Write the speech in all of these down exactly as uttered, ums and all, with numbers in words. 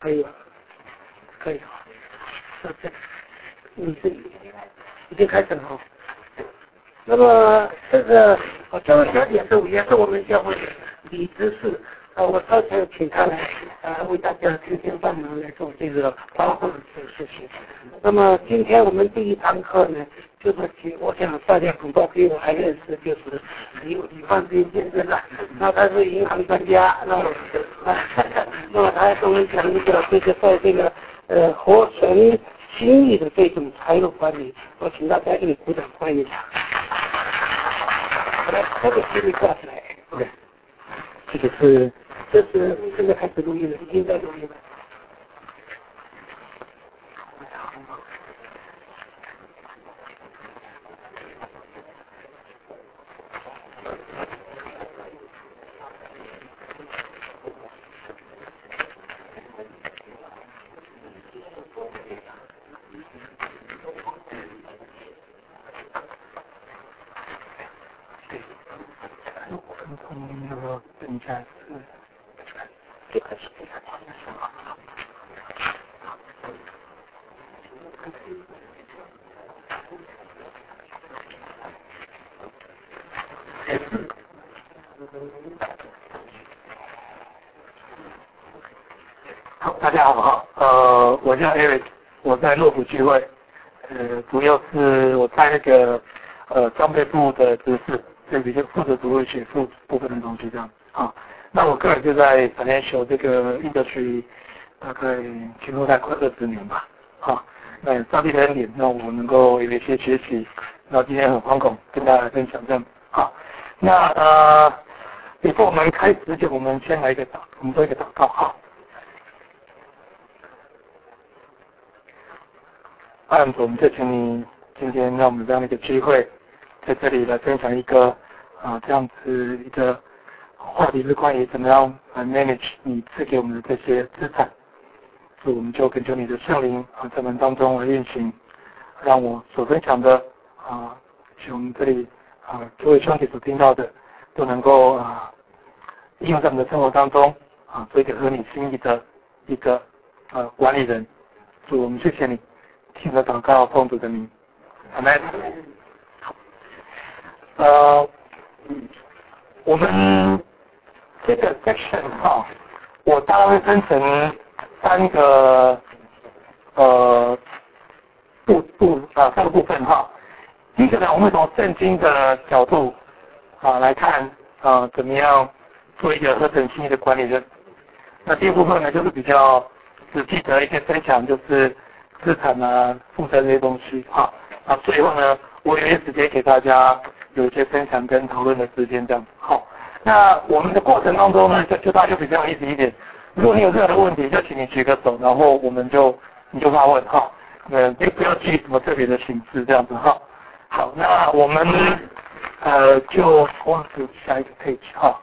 可以吧？可以啊。是这样，你是已经开始了哈。那么这个哦，这位小姐是也是我们教会的李执事。呃，我稍前请他来，呃，为大家今天帮忙来做这个包括这个事情。那么今天我们第一堂课呢，就是请我想大家恐怕比我还认识，就是李李焕斌先生了。那他是银行专家，那么啊，那么他还跟我们讲一个这个在这个呃活存心意的这种财务管理，我请大家一起鼓掌欢迎一下。好的，这个心理挂起来 ，OK。这个是，这是现在开始录音了，已经在录音了。等一下是，这个是这个好，大家好，呃，我叫 Eric， 我在洛府聚会，呃，主要是我在那个呃装备部的知识，这里就负责主会学术部分的东西这样啊。那我个人就在 financial 这个 industry 大概进入大概快二十年吧，啊，那上帝的恩典让我能够有一些学习，那今天很惶恐跟大家分享这样，啊，那呃，before我们开始之前，我们先来一个祷，我们做一个祷告，好。按主，我们就请你今天让我们这样的一个机会，在这里来分享一个啊这样子一个话题，是关于怎么样来 manage 你赐给我们的这些资产。所以我们就恳求你的圣灵啊在我们当中来运行，让我所分享的啊，请我们这里啊各位兄弟所听到的，都能够啊应用在我们的生活当中啊，做一个合你心意的一个呃管理人。主，我们谢谢你。听着祷告，奉主的名，阿门。呃，我们这个 section 哈，我大概会分成三个呃部部啊三个部分哈。第一个呢，我们会从圣经的角度啊来看啊怎么样做一个合成心意的管理人。那第二部分呢，就是比较仔细的一些分享，就是资产啊、负债这些东西，好，那最后呢，我有些时间给大家有一些分享跟讨论的时间，这样好。那我们的过程当中呢，就就大家比较有意思一点。如果你有任何问题，就请你举个手，然后我们就你就发问哈，呃，就不要记什么特别的形式这样子哈。好，那我们呃就往下一个 page 哈，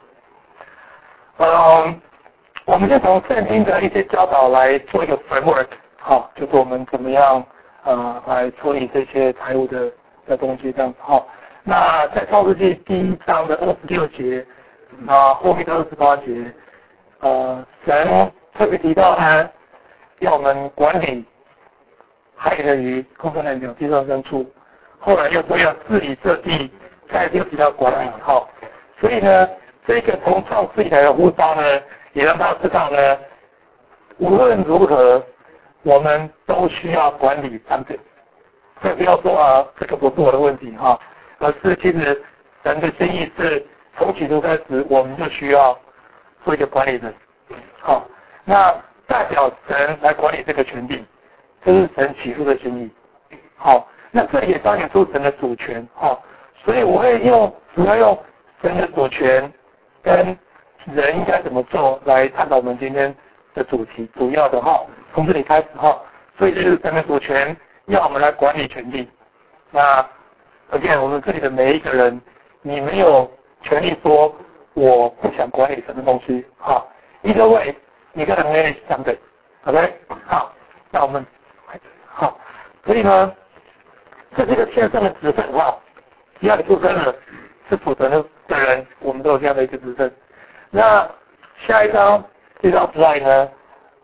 嗯，我们就从圣经的一些教导来做一个 framework。好，就是我们怎么样呃来处理这些财务的的东西这样子哈。那在创世纪第一章的二十六节啊后面的二十八节，呃神特别提到呢，要我们管理海里的鱼、空中的鸟、地上牲畜，后来又说要治理这地，再又提到管理哈。所以呢，这个从创世以来的呼召呢，也让他知道呢，无论如何。我们都需要管理产品，所以不要说啊，这个不是我的问题哈，而是其实人的心意是从起初开始，我们就需要做一个管理人，好，那代表神来管理这个权利，这是神起初的心意，好，那这也彰显出神的主权，好，所以我会用主要用神的主权跟人应该怎么做来探讨我们今天的主题，主要的哈。从这里开始哈，所以这就是神的主权，要我们来管理权利。那而且我们这里的每一个人，你没有权利说我不想管理什么东西哈。一个位，你跟人类相对 ，OK， 好，那我们好，所以呢，这是一个天生的职分哈，只要你出生了是负责任的人，我们都有这样的一个职分。那下一张这张 slide 呢？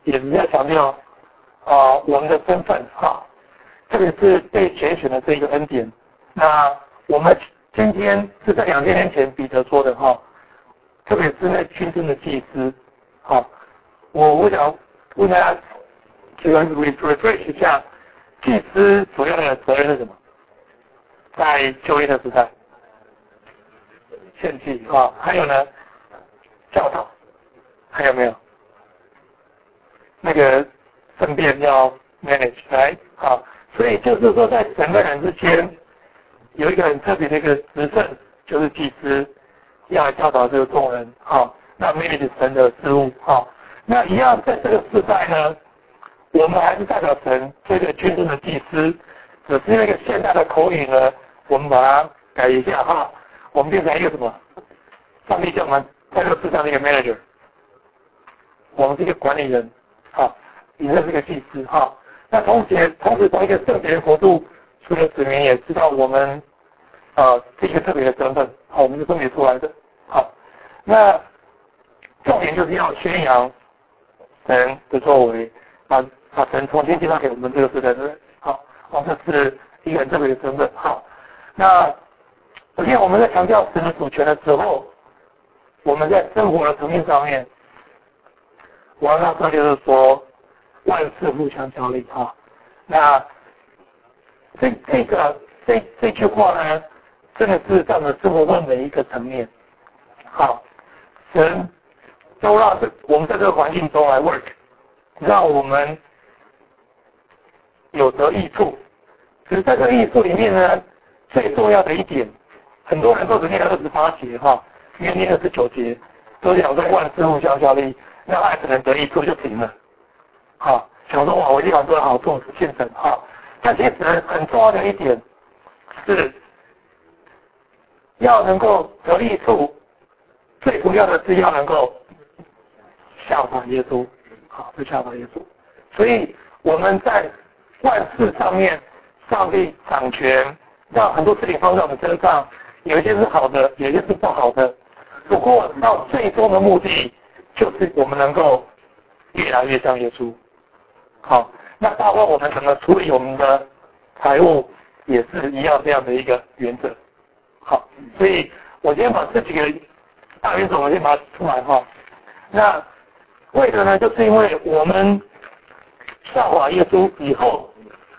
也是要强调啊、呃、我们的身份哈，特别是被拣选的这一个恩典。那我们今天是在两千年前彼得说的哈，特别是那军中的祭司，好，我我想问大家，这个 refresh 一下，祭司主要的责任是什么？在旧约的时代，献祭啊，还有呢，教导，还有没有？那个圣殿要 manage 来啊，所以就是说，在神跟人之间有一个很特别的一个职分，就是祭司要教导这个众人啊，那 manage 神的事物啊，那一样在这个时代呢，我们还是代表神这个军中的祭司，只是那个现代的口语呢，我们把它改一下哈，我们变成一个什么？上帝叫我们在这个世上的一个 manager， 我们是一个管理人。好，你认识个祭司哈。那同时，同时从一个圣洁的国度出的子民也知道我们呃这个特别的身份，好，我们是分别出来的。好，那重点就是要宣扬神的作为，把把神重新介绍给我们这个时代的人。好，哦，这是一个很特别的身份。好，那首先我们在强调神的主权的时候，我们在生活的层面上面。我要说就是说，万事互相效力哈。那这这个这这句话呢，真的是占了生活中每一个层面。好，神都让这我们在这个环境中来 work， 让我们有得益处。只是在这个益处里面呢，最重要的一点，很多人都只念了二十八节哈，因为念二十九节都讲说万事互相效力。那爱可能得益处就停了，好，想说哇，我已经很多好处现成哈，但其实很重要的一点是，要能够得益处，最主要的是要能够效法耶稣，好，就效法耶稣。所以我们在万事上面，上帝掌权，让很多事情放在我们身上，有一些是好的，有一些是不好的，不过到最终的目的。就是我们能够越来越像耶稣，好，那包括我们怎么处理我们的财务，也是一样这样的一个原则。好，所以我今天把这几个大原则，我先把它出来哈。那为了呢，就是因为我们效法耶稣以后，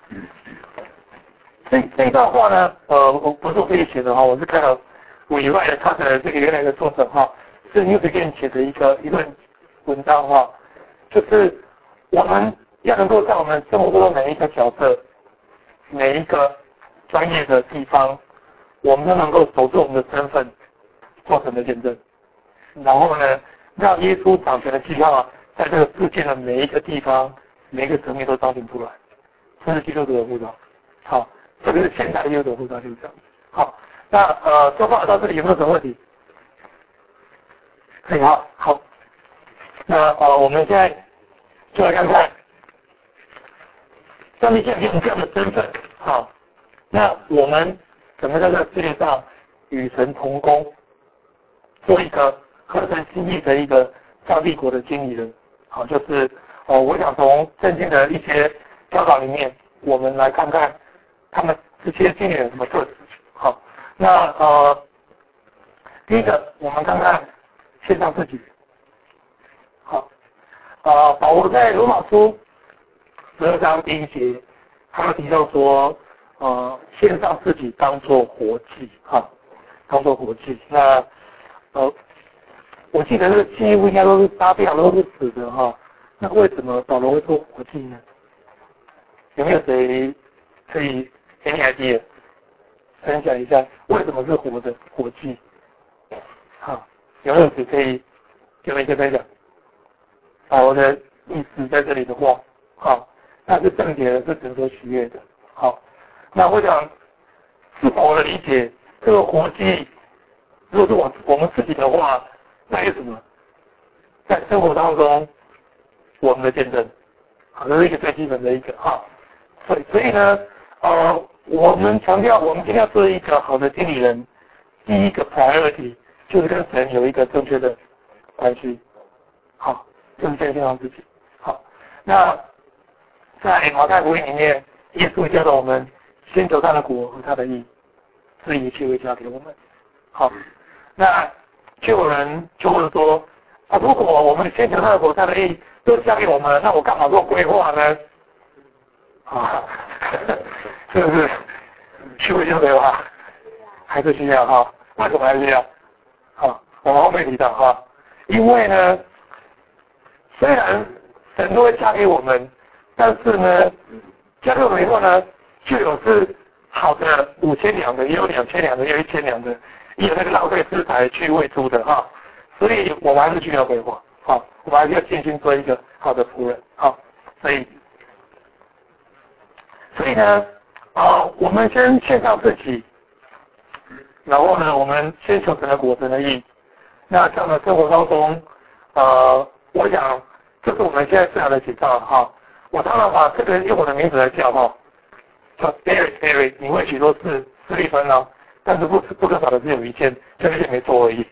这这一段话呢，呃，我不是我自己写的哈，我是看到委外的他的这个原来的作者哈。是 New Begin 写的一个一段文章哈，就是我们要能够在我们生活中的每一个角色、每一个专业的地方，我们都能够守住我们的身份，做神的见证。然后呢，让耶稣掌权的计划在这个世界的每一个地方、每一个层面都彰显出来。这是基督徒的护照。好，这个是现代基督徒的护照就是这样。好，那呃，说话到这里有没有什么问题？很好，好，那呃，我们现在就来看看，上帝现在给我们这样的身份，好，那我们怎么在这个世界上与神同工，做一个合神心意的一个上帝国的经理人，好，就是呃，我想从圣经的一些教导里面，我们来看看他们这些经理人有什么特质，好，那呃，第一个我们看看。献上自己，好，啊，保罗在罗马书十二章第一节，他提到说，呃，献上自己当作活祭，哈，当作活祭。那，呃，我记得这个祭物应该都是杀掉，都是死的哈。那为什么保罗会做活祭呢？有没有谁可以给你 idea 分享一下，为什么是活的活祭？好。有没有谁可以给我一个分享？保罗的意思在这里的话，好，那是正解的，是神所喜悦的。好，那我想，是否我的理解，这个活祭，如果是我我们自己的话，那是什么？在生活当中，我们的见证，好，这是一个最基本的一个哈。所以所以呢，呃，我们强调，我们今天要做一个好的经理人，第一个 priority。就是跟神有一个正确的关系，好，就是先献上自己，好。 那在马太福音里面，耶稣教导我们先求他的国和他的义，这一切会加给我们。好，那就有人就会说啊，如果我们先求他的国他的义都加给我们，那我干嘛做规划呢？啊，是不是？需不需要规划？还是需要哈？为什么还需要？好，我们后面提到哈，因为呢，虽然神都会加给我们，但是呢，加给我们以后呢，就有是好的五千两的，也有两千两的，也有一千两的，也有那个浪费资财去喂猪的哈，所以我们还是需要规划，好，我们还是要尽心做一个好的仆人，好，所以，所以呢，啊，我们先献上自己。然后呢，我们先求神的国神的义。那这样的生活当中，呃，我想这是我们现在最好的写照哈。我常常把这个用我的名字来叫哈，叫 Barry Barry， 你会许多次私立分哦，但是不不可少的只有一件，这件没做而已。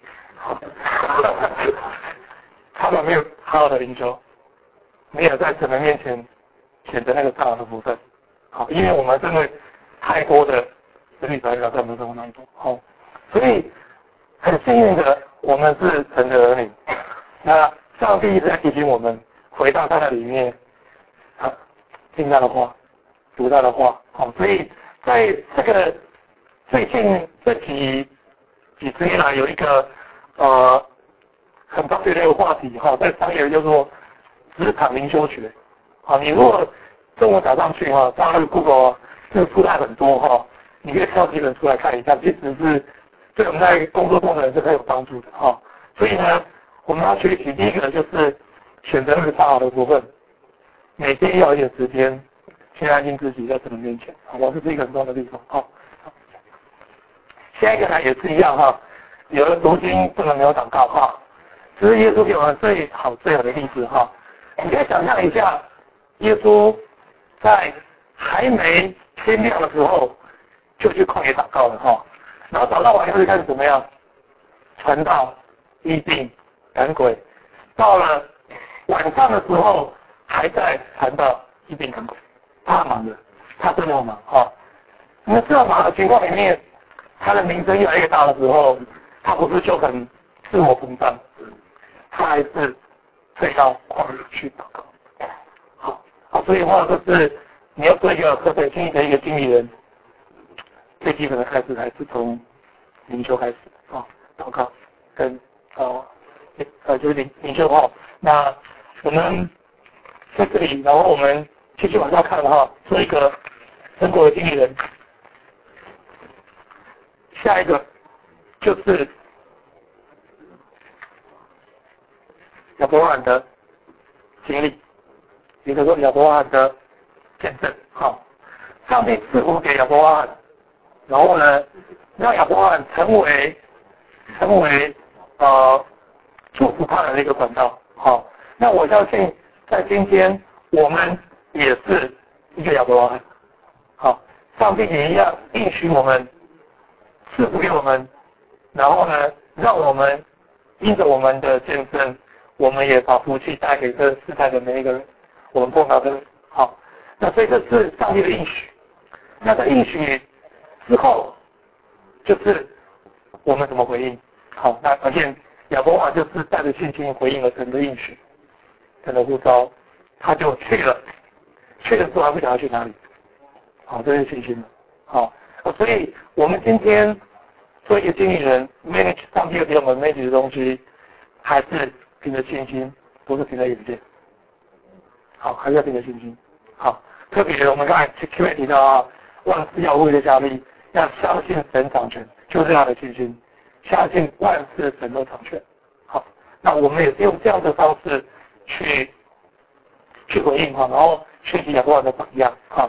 他们没有好好的灵修，没有在神的面前选择那个大好的福分。好，因为我们真的太多的。这里才在我们生活当中，好，所以很幸运的，我们是神的儿女。那上帝一直在提醒我们，回到他的里面，啊，听他的话，读他的话，好，所以在这个最近这几几十年来，有一个呃很特别的一个话题哈，在商业叫做职场灵修学。好，你如果中文打上去哈，上那个 Google 这个出来很多哈。你可以挑几本书来看一下，其实是对我们在工作中的人是很有帮助的哈、哦。所以呢，我们要学习第一个就是选择那个大好的部分，每天要有一点时间去安静自己在神的面前，好吧？这是一个很重要的地方。好、哦，下一个呢也是一样哈，有了读经不能没有祷告哈。这是耶稣给我们最好最好的例子哈。你可以想象一下，耶稣在还没天亮的时候。就去旷野祷告了哈，然后祷告完以后就开始怎么样？传道、医病、赶鬼。到了晚上的时候，还在传道、医病、赶鬼。他忙的，他真的忙哈。那这么忙的情况里面，他的名声越来越大的时候，他不是就很自我膨胀，他还是退到旷野去祷告。好，好，所以的话就是你要做一个合水经营的一个经理人。最基本的开始还是从灵修开始啊，祷告跟呃呃就是灵灵修哈。那我们在这里，然后我们继续往下看哈，做一个中国的经理人。下一个就是亚伯拉罕的经历，也就是说亚伯拉罕的见证。好，上帝赐福给亚伯拉罕。然后呢，让亚伯拉罕成为成为呃祝福他人的一个管道。好，那我相信在今天我们也是一个亚伯拉罕。好，上帝也一样应许我们，赐福给我们，然后呢，让我们因着我们的见证，我们也把福气带给这世代的每一个人，我们碰到的。好，那所以这是上帝的应许。那在应许之后，就是我们怎么回应？好，那而且亚伯拉罕就是带着信心回应了神的应许，神的呼召，他就去了。去了之后还不晓得去哪里。好，这是信心了。好，所以我们今天做一个经理人 ，manage 上帝给我们 manage 的东西，还是凭着信心，不是凭着眼见。好，还是要凭着信心。好，特别我们刚才前面提到啊，万事要为的效力。要相信神掌权，就是这样的信心，相信万事神都掌权。好，那我们也是用这样的方式去去回应哈，然后学习亚伯拉罕的榜样哈。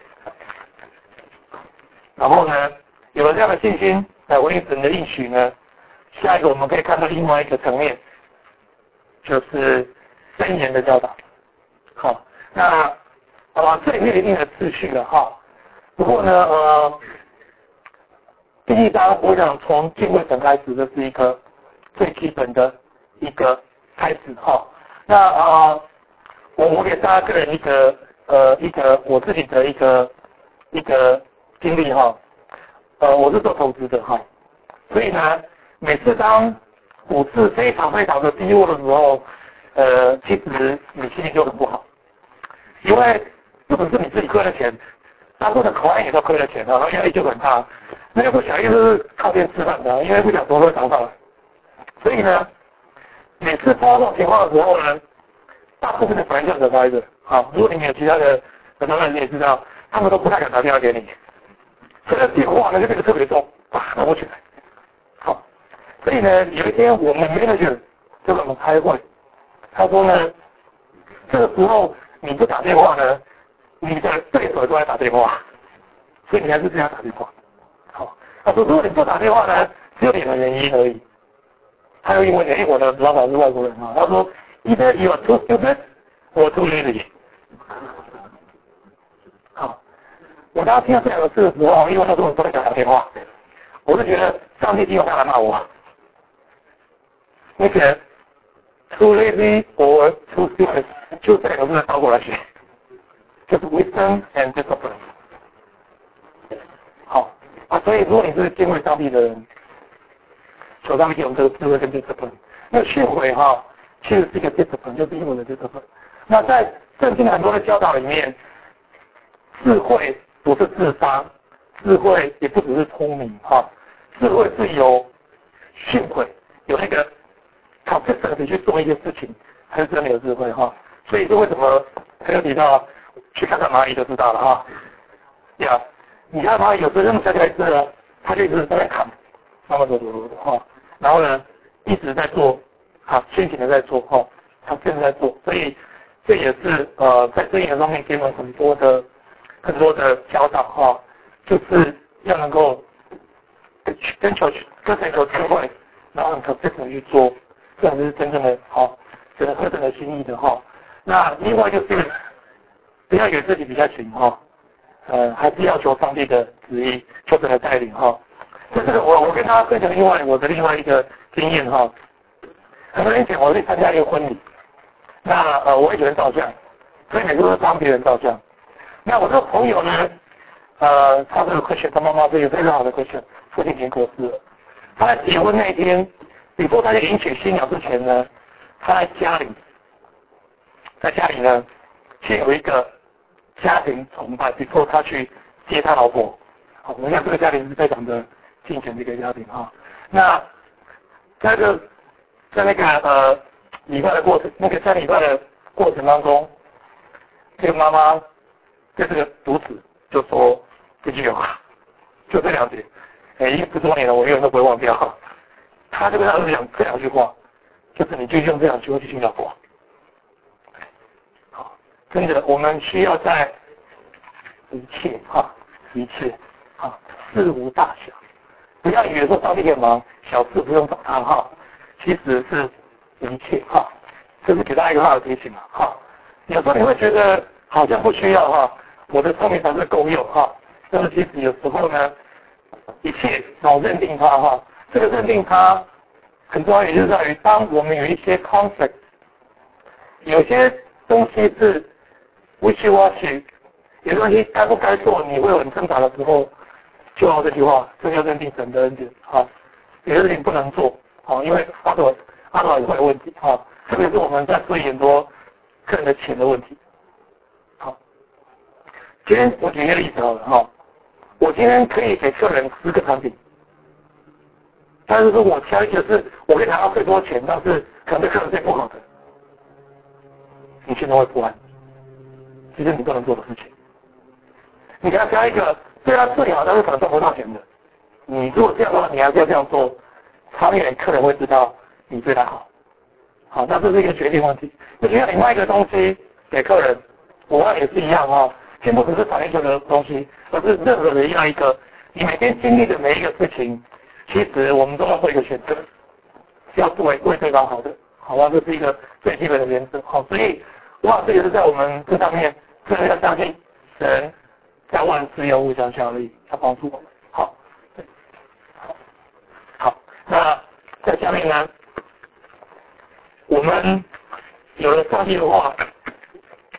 然后呢，有了这样的信心来回应神的应许呢，下一个我们可以看到另外一个层面，就是箴言的教导。好，那呃这里面有一定的次序了哈。不过呢，呃。第一章，我想从敬畏神开始，这是一个最基本的一个开始哈。那呃， 我我给大家个人一个呃一个我自己的一个一个经历哈，呃我是做投资的哈，所以呢每次当股市非常非常的低落的时候，呃其实你心情就很不好，因为不只是你自己亏了钱，大部分的口岸也都亏了钱啊，然后压力就很大。那个不小意思是靠边吃饭的，因为不想多会涨上来，所以呢每次碰到这种情况的时候呢，大部分的反应就很开的。好，如果你们有其他的很多人你也知道，他们都不太敢打电话给你，所以电话呢就变得特别重，啪拿过去。好，所以呢有一天我们 manager 就跟我们开会，他说呢，这个时候你不打电话呢，你的对手都在打电话，所以你还是这样打电话。好，他说如果你不打电话呢，只有你的原因而已。他又因为因为我的老板是外国人啊，他说 either you are too stupid or too lazy。好，我当时听到这两个字的时候，因为那时候我都在讲电话，我就觉得上帝听我他来骂我。那个 too lazy or too stupid 就这两个字倒过来学，就是 wisdom and discipline。好啊，所以如果你是敬畏上帝的人，求上帝给我们这个智慧跟 discipline。那训诲哈，其实是一个 discipline， 就是英文的 discipline。那在圣经很多的教导里面，智慧不是智商，智慧也不只是聪明哈，智慧是有训诲，有那个 consistent 去做一些事情，才是真的有智慧哈。所以这为什么很有提到去看看蚂蚁就知道了哈。呀，你看蚂蚁有时候那么小小一只呢，它就一直在那砍，慢慢走走走哈，然后呢一直在做，啊，辛勤的在做哈，它正在做，所以这也是呃在这一点上面给我们很多的很多的教导哈，就是要能够跟求跟神求智慧，然后很 consistent 去做，这样是真正的好，真的合神的心意的哈。那另外就是不要以为自己比较行哈，呃，还是要求上帝的旨意，求神的带领哈。这是我我跟大家分享另外我的另外一个经验哈。很多年前我去参加一个婚礼，那呃我也喜欢照相，所以每次都是帮别人照相。那我这个朋友呢，呃，他这个科学，他妈妈是一个非常好的科学，父亲已经过世了。他在结婚那一天，比如他在迎娶新娘之前呢，他在家里，在家里呢，先有一个家庭崇拜，比如他去接他老婆。好，我们看这个家庭是非常的敬虔的一个家庭哈。那在这个在那个呃礼拜的过程，那个在礼拜的过程当中，这个妈妈对这个独子就说这句话，就这两句，哎，一十多年了，我永远都不会忘掉。他就跟他儿子讲这两句话，就是你就用这两句话去寻找我。好，真的，我们需要在一切哈，一切啊，事无大小，不要以为说上帝很忙，小事不用找他哈，其实是一切哈，这是给大家一个好的提醒嘛哈。有时候你会觉得好像不需要哈，我的聪明才是够用哈，但是其实有时候呢，一切老认定它哈，这个认定它很重要，也就是在于当我们有一些 conflict， 有些东西是 wishy-washy， 有些东西该不该做，你会有很挣扎的时候，就用这句话，这叫认定神的恩典哈。有些事情不能做，好，因为阿朵阿朵也会有问题哈，特别是我们在处理很多个人的钱的问题。好，今天我举一个例子好了哈，我今天可以给客人十个产品，但是说我挑一个是我可以拿到最多钱，但是可能对客人最不好的，你心中会不安，这是你不能做的事情。你给他挑一个对他最好，但是可能赚不到钱的，你如果这样的话，你还是要这样做，长远客人会知道你对他好。好，那这是一个决定问题。就像你卖一个东西给客人，我看也是一样哈、哦，先不只是产业球的东西，而是任何的一样一个，你每天经历的每一个事情，其实我们都要做一个选择，是要为为对方好的，好吧？这是一个最基本的原则。好，所以哇，这也是在我们这上面，真的要相信神在万事要互相效力，要帮助我们。好，好，好，那在下面呢？我们有了上帝的话，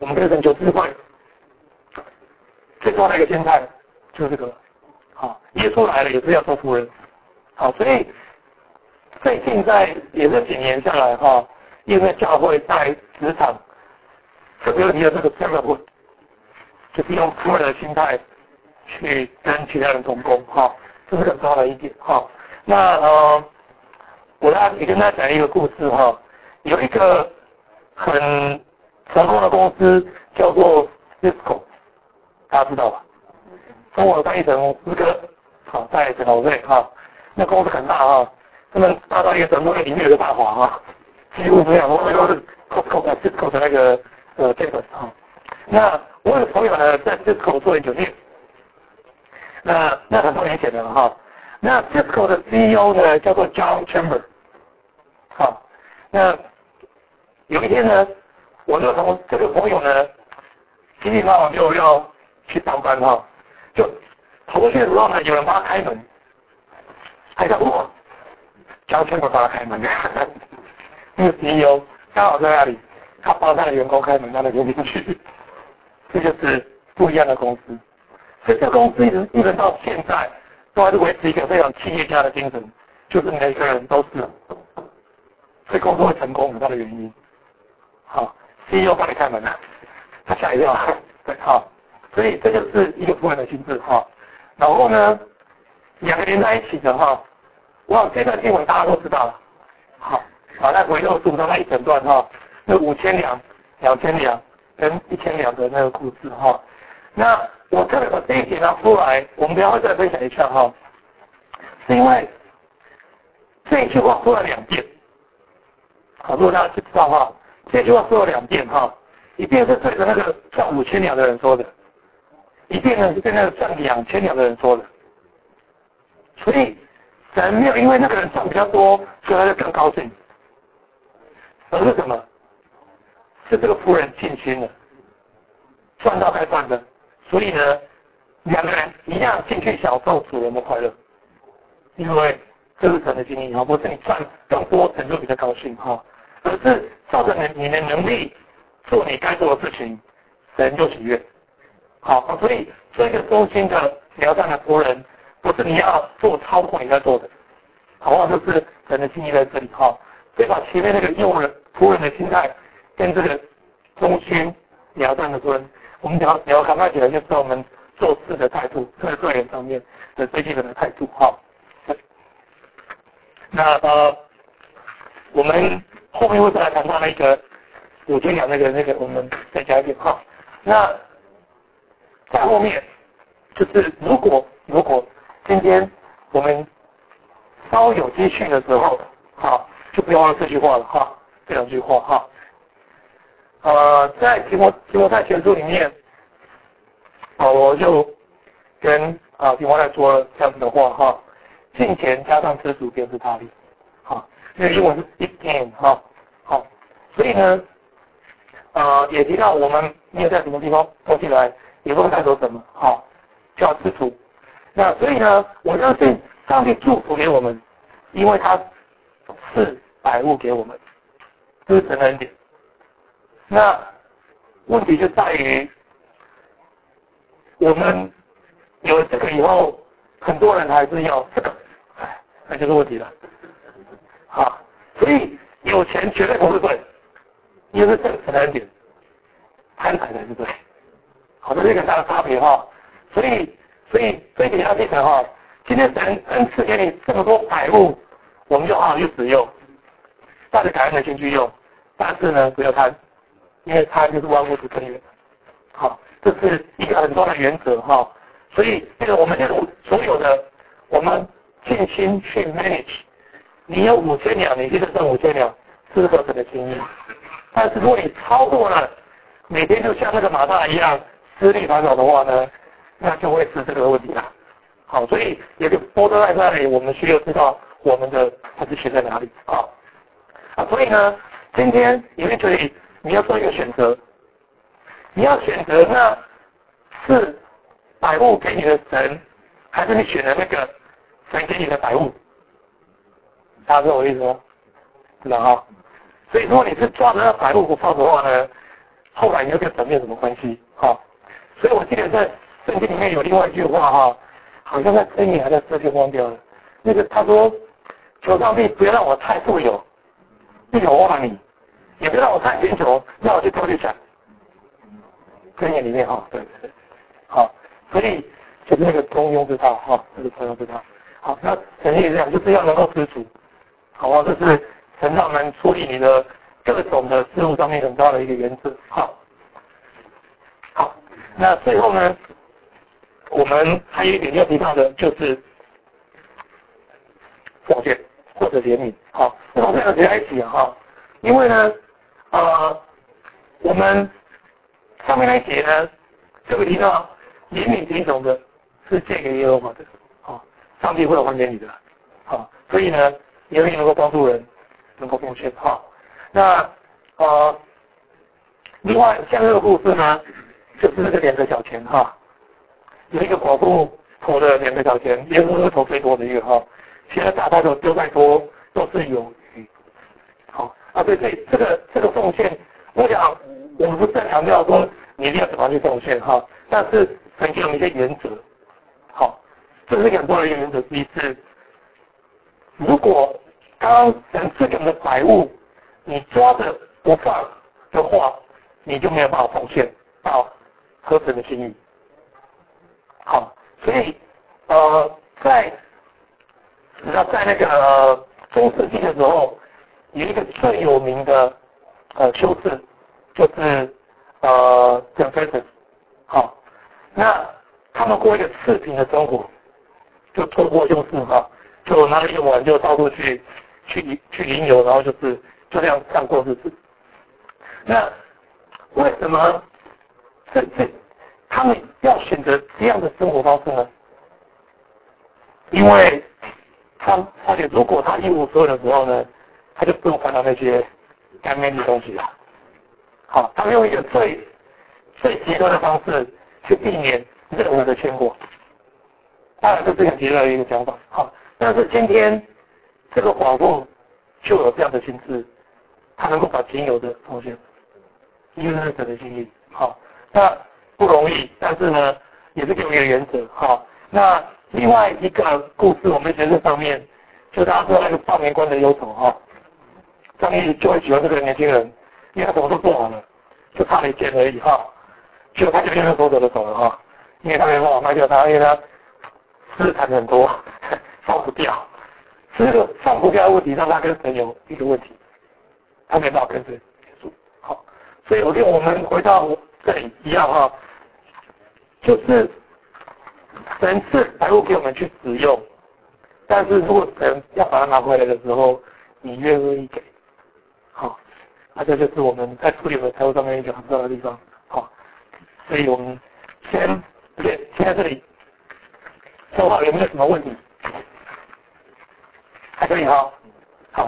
我们跟神求智慧，最重要的一个心态就是这个。好，耶稣来了也是要做仆人。好，所以最近在也是几年下来哈，因为教会在职场特别提的这个 servanthood， 就是用仆人的心态去跟其他人同工哈，这是很重要的一点哈。那呃，我来也跟大家讲一个故事哈，有一个很成功的公司叫做 Cisco， 大家知道吧？中文翻译成思科，好，在整楼内哈，那公司很大哈，他们大到一个程度，里面有个大华哈，几乎没有，我们都是 Cisco 的 Cisco 的那个呃 campus 哈。那我有朋友呢在 Cisco 做研究院，那那很多年前了哈。那 Cisco 的 C E O 呢叫做 John Chambers， 好，那有一天呢，我这个同这个朋友呢，急急忙忙就要去上班哈。就跑过去的时候呢，有人帮他开门，他一看哇，江千国帮他开门，那个 C E O 刚好在那里，他帮他的员工开门，让他员进去，这就是不一样的公司。所以这个公司一直一直到现在都还是维持一个非常企业家的精神，就是每个人都是，所以公司会成功很大的原因。好 ，C E O 帮你开门了，他吓一跳，对，好。所以这就是一个仆人的心智哈，然后呢，两个连在一起的哈，哇，这段新闻大家都知道了，好，好，那回头读到那一整段哈，那五千两、两千两跟一千两的那个故事哈，那我特别把这一点拿出来，我们等一下会再分享一下哈，是因为这一句话说了两遍，好，如果大家知道哈，这句话说了两遍哈，一遍是对着那个赚五千两的人说的。一遍呢是对那个赚两千两的人说的，所以神没有因为那个人赚比较多，所以他就更高兴，而是什么？是这个仆人尽心了，赚到该赚的，所以呢，两个人一样进去享受主人的快乐，因为这是神的心意哈，不是你赚更多神就比较高兴哈，而是照着你你的能力做你该做的事情，神就喜悦。好，所以做一个忠心的良善的仆人，不是你要做超过你在做的，好，就是神的心意在这里哈。所以把前面那个用人仆人的心态跟这个忠心良善的仆人，我们讲你要赶快起来，就是我们做事的态度，在个人上面的最基本的态度哈。那呃，我们后面会再来谈到那个五千两那个那个，我们再加一点哈。那在后面就是如果如果今天我们稍有积蓄的时候，好，就不要忘了这句话了哈，这两句话哈。呃，在提摩提摩太前书里面，保罗就跟啊提摩太说了这样子的话哈，金钱加上知足便是大利，好，因为英文是 it gain 哈，好，所以呢，呃也提到我们没有在什么地方偷进来。也不用带走什么，好，叫知足。那所以呢，我相信上帝祝福给我们，因为他赐百物给我们，这是神的恩典。那问题就在于，我们有了这个以后，很多人还是要这个，哎，那就是问题了。好，所以有钱绝对不是对，因为是神的恩典，贪财才是对。好，这是一个很大的差别哈，所以，所以，所以你要记得哈，今天神恩赐给你这么多财物，我们就好好去使用，带着感恩的心去用，但是呢，不要贪，因为贪就是万物之根源。好，这是一个很重要的原则哈，所以这个我们这个所有的，我们尽心去 manage， 你有五千两，你这个挣五千两，是合神的心意，但是如果你超过了，每天就像那个马大一样。吃力烦恼的话呢，那就会是这个问题了。好，所以有个 borderline 在那里，我们需要知道我们的它是写在哪里啊啊，所以呢，今天你会觉得你要做一个选择，你要选择那是百物给你的神，还是你选的那个神给你的百物？大家知道我的意思吗？知道哈。所以如果你是抓着那百物不放的话呢， 后来那个层面有什么关系？哈，所以我记得在圣经里面有另外一句话哈，好像在箴言还在诗篇忘掉了。那个他说，求上帝不要让我太富有，不有忘了你，也不要让我太贫穷，让我去偷去抢。箴言里面哈，对对对，好，所以就是那个中庸之道哈，这个中庸之道。好，那神也这样，就是要能够知足，好不好？这是神让我们处理你的各种的事物上面很重要的一个原则。好，好，那最后呢，我们还有一点要提到的就是奉献或者怜悯。好，那我们两个在一起哈，因为呢，呃，我们上面那一节呢，这个提到怜悯这一种的是借给耶和华的。上帝会还给你的，好，所以呢，也能够帮助人，能够奉献，好。那呃，另外像这个故事呢，就是那个两个小钱哈，有一个寡妇投了两个小钱，也是投最多的一个哈，其他大多都丢再多都是有余，好啊，所以这这个这个奉献，我想我们不是在强调说你一定要怎么去奉献哈，但是曾经有一些原则，好。这是很重要的一个原则之一是，如果刚刚神赐给我们的百物，你抓着不放的话，你就没有办法奉献到合神的心意。好，所以呃，在那在那个、呃、中世纪的时候，有一个最有名的呃修士，就是呃 Saint Francis。好，那他们过一个赤贫的生活。就透过用事哈，就拿了用完就到处去去去饮酒，然后就是就这样这样过日子。那为什么这这他们要选择这样的生活方式呢？因为他发现如果他一无所有的时候呢，他就不用烦恼那些干面的东西了。好，他们用一个最最极端的方式去避免任何的牵挂。当然这是很极端的一个想法，好，但是今天这个寡妇就有这样的心智，他能够把仅有的奉献，因为那是神的心意，好，那不容易，但是呢，也是给我们一个原则，好，那另外一个故事，我们学生上面，就大家知道那个少年官的忧愁哈，上面就会喜欢这个年轻人，因为他什么都做好了，就差了一件而已哈，结果他就变成走走的走了哈，因为他没办法卖掉他，因为他资产很多，放不掉，这个放不掉的问题让他跟神有一个问题，他没办法跟神结束。好，所以我觉得我们回到这里一样哈，就是神赐财物给我们去使用，但是如果神要把它拿回来的时候，你愿不愿意给？好，那这就是我们在处理我们财务上面一个很重要的地方。好，所以我们先对先在这里。说话有没有什么问题？还可以哈，好，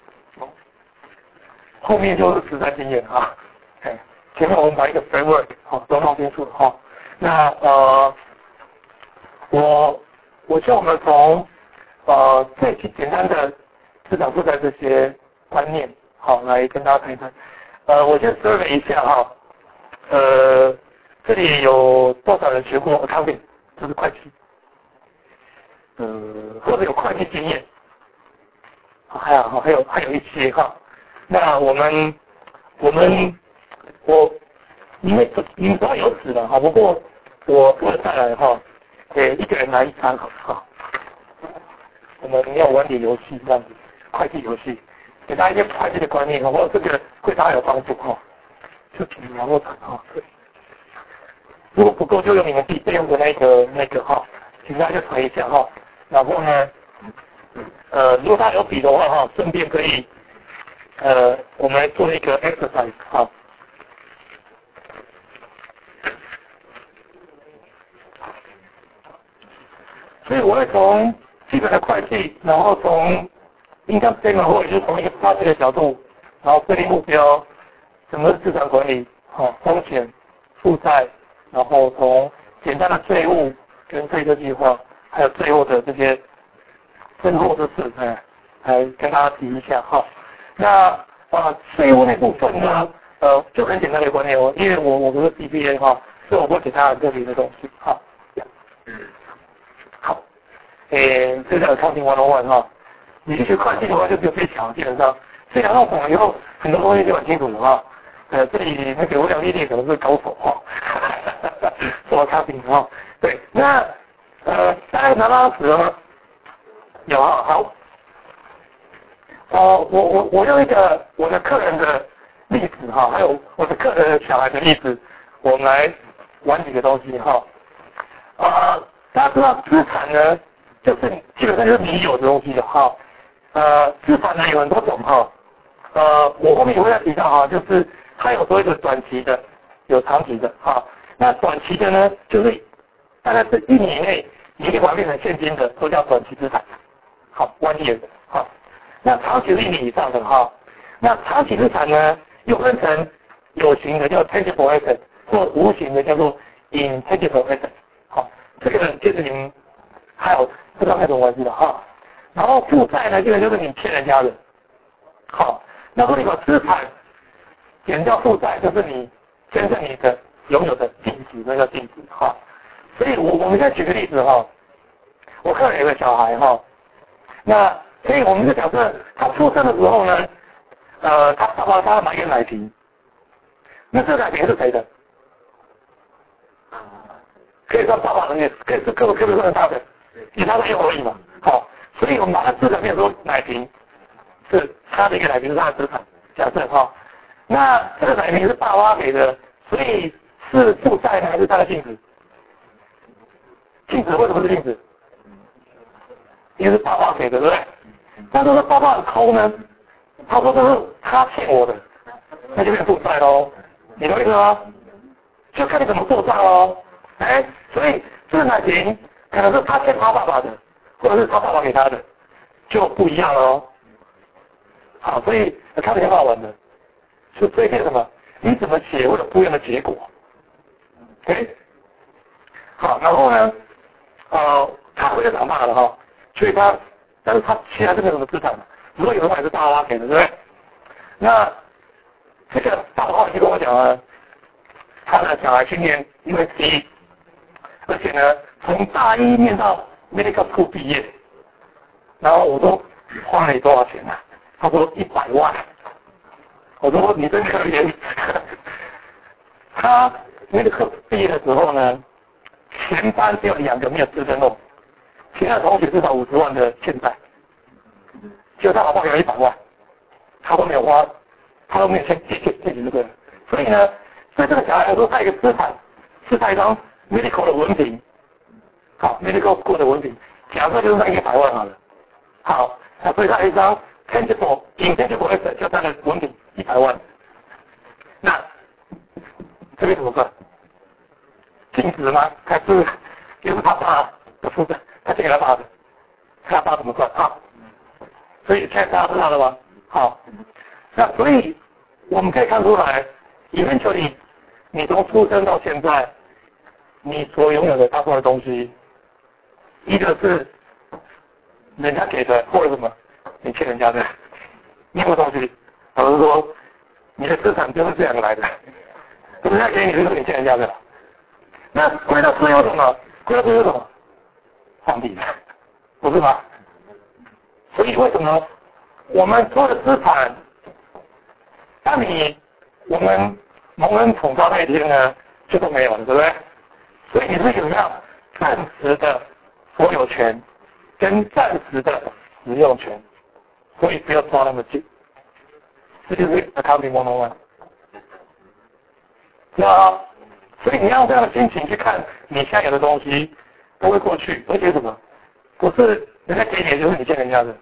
后面就是实战经验啊。哎，前面我们把一个 framework 好都弄清楚了哈。那呃，我我希望我们从呃最简单的市场负债这些观念好来跟大家谈一谈。呃，我先 survey 一下哈，呃，这里有多少人学过 accounting， 就是会计？呃，或者有会计经验，还有还有还有一些哈。那我们我们我你们你们都有纸了哈，不过我我再来哈，给一个人来一张好哈。我们要玩点游戏这样子，会计游戏，给大家一些会计的观念，好不好？这个对大家有帮助哈。就请网络谈哈，对。如果不够，就用你们自己备用的那个那个哈，请大家就传一下哈。然后呢，呃，如果他有笔的话哈，顺便可以，呃，我们来做一个 exercise 哈。所以我会从基本的会计，然后从 income statement 或者是从一个 project 的角度，然后设定目标，什么是资产管理，好，风险、负债，然后从简单的税务跟税收计划。还有最后的这些身后的事，哎，来跟大家提一下哈。那啊，税务那部分呢， 呃，就很简单的观念，我因为我我不是 C P A 哈，所以我不会给他很特别的东西，好，好，诶，这叫 accounting one oh one 哈，你去学会计的话就只有最强，基本上，所以拿到懂了以后，很多东西就很清楚了哈。呃，这里那个我想丽丽可能是高手哈，做 accounting 哈，对，那呃，大家拿到纸了吗？有啊，好。哦，我我我用一个我的客人的例子哈，还有我的客人的小孩的例子，我们来玩几个东西哈。啊、呃，大家知道资产呢，就是基本上就是你有的东西的哈。呃，资产呢有很多种哈。呃，我后面也会再提到哈，就是它有所谓的短期的，有长期的哈。那短期的呢，就是大概是一年以内你可以把它变成现金的，都叫短期资产。好，one year的哈。那长期是一年以上的哈，那长期资产呢又分成有形的叫 tangible asset， 或无形的叫做 intangible asset。好，这个就是你们还有不知道那种关系的哈。然后负债呢，这个就是你欠人家的。好，那如果你把资产减掉负债，就是你真正你的拥有的净值，那叫净值哈。所以我我们再举个例子哈，我看有个小孩哈，那。所以我们就假设他出生的时候呢，呃，他爸爸他买一个奶瓶，那这个奶瓶是谁的？可以说爸爸的，也可以是各个可以是他的，以他的用而已嘛。好，所以我们把它资产变成说奶瓶是他的一个奶瓶是他的资产，假设哈，那这个奶瓶是爸爸给的，所以是负债呢还是他的净值？净值为什么是净值？因为是爸爸给的，对不对？但是爸爸的抠呢，他说这是他欠我的，那就变负债喽，你懂意思吗？就看你怎么做账喽。哎，所以这个奶瓶可能是他欠他爸爸的，或者是他爸爸给他的，就不一样喽。好，所以看得挺好玩的，就这些什么，你怎么写会有不一样的结果。OK， 好，然后呢，呃，他回来长大了哈，所以他。但是他其他是没有什么资产的，如果有的话还是大拉给的，对不对？那这个大老就跟我讲了，他的小孩今年因为 C， 而且呢从大一念到 medical school 毕业，然后我说花了你多少钱啊？他说一百万。我说你真可怜。他 medical 毕业的时候呢，全班只有两个没有资深弄。其他的同学至少五十万的欠债，就他老爸给了一百万，他都没有花，他都没有欠借借借这个，所以呢，对这个小孩来说，他一个资产是他一张 medical 的文凭，好 medical school 的文凭，假设就是那一百万好了，好，那所以他一张 tangible intangible asset 就他的文凭一百万，那这边怎么算？净值吗？还是又是他爸的负债？他借给他爸的，看他爸怎么算啊？所以现在大家知道了吗？好，那所以我们可以看出来 ，eventually 你从出生到现在，你所拥有的大部分的东西，一个是人家给的，或者什么你欠人家的，另外东西，老实说，你的资产就是这样来的，人家给你就是你欠人家的。那归到最后什么？归到最后什么？上帝的，不是吗？所以为什么我们所有的资产，当你我们蒙恩统招那一天呢，就都没有了，对不对？所以你是有要暂时的所有权跟暂时的使用权，所以不要抓那么紧。这就是 accounting one oh one。那所以你要用这样的心情去看你现在有的东西。都会过去，而且什么？不是人家给你，就是你欠人家的，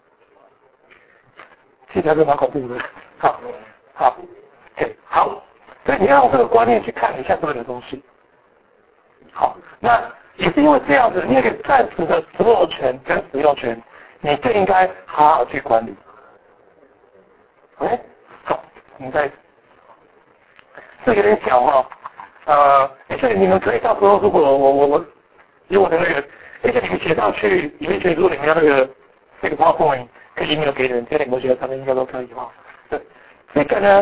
听起来是蛮恐怖的。好，好 ，OK， 好，所以你要用这个观念去看你现在所有的东西。好，那也是因为这样子，你那个暂时的所有权跟使用权，你就应该好好去管理。OK， 好，我们再，这有点小哈，呃，所以你们可以到时候如果我我我。有我的那个，而且你们写上去，你们写如果你们要那个那个 PowerPoint 可以 email 给人，这两个学上面应该都可以哈。对，这个呢，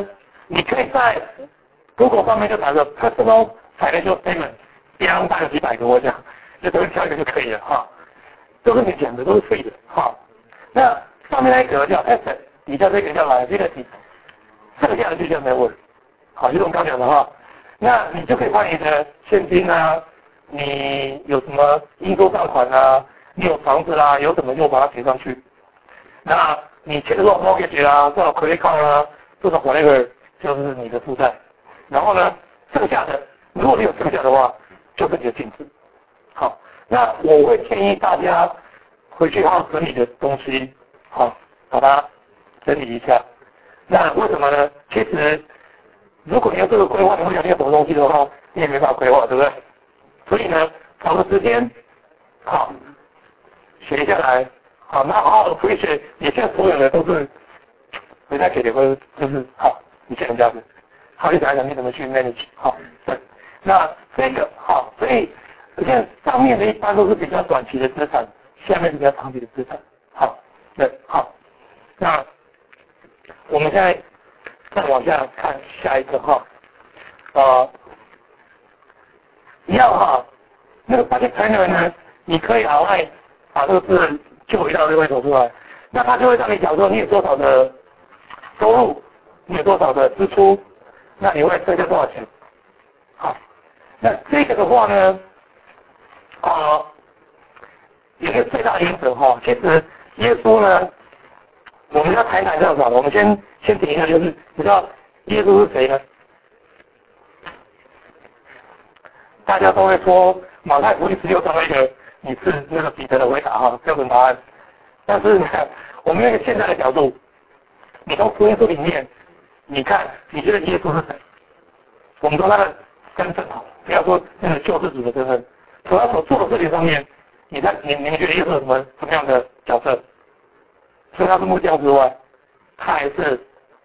你可以在 Google 上面就打个 personal financial statement， 标大概几百个我讲，就随便挑一个就可以了哈。都是你讲的，都是free的哈。那上面那一格叫 asset， 底下这个叫 liability， 剩下的就叫 net worth。好，就我们刚讲的哈。那你就可以把你的现金啊，你有什么应收账款啊，你有房子啦、啊，有什么就把它写上去。那你欠多少 mortgage 啊，多少 credit card 啊，多少 whatever 就是你的负债。然后呢，剩下的如果你有剩下的话，就是你的净值。好，那我会建议大家回去好好整理的东西，好，把它整理一下。那为什么呢？其实如果你要这个规划，你会想念什么东西的话，你也没法规划，对不对？所以呢，找个时间，好，写下来，好，那好好 appreciate， 你现在所有的都是人家给的，或者就是好，你欠人家的，好，你想一想你怎么去 manage， 好，对，那这个好，所以现在上面的一般都是比较短期的资产，下面是比较长期的资产，好，对，好，那我们现在再往下看下一个哈，呃，一样哈，那个 budget planner 呢，你可以额外把这个字就回到这位走出来，那他就会让你讲说你有多少的收入，你有多少的支出，那你会剩下多少钱？好，那这个的话呢，啊、呃，有一个最大的原则哈，其实耶稣呢。我们要谈谈这样子好了，我们先先停一下，就是你知道耶稣是谁呢？大家都会说马太福音十六章那个你是那个彼得的回答哈，标准答案。但是呢，我们那个现在的角度，你从福音书里面，你看你觉得耶稣是谁？我们说他的身份哈，不要说那个救世主的身份，从他所做的事情上面，你看你你们觉得耶稣有什么什么样的角色？除了他是木匠之外，他还是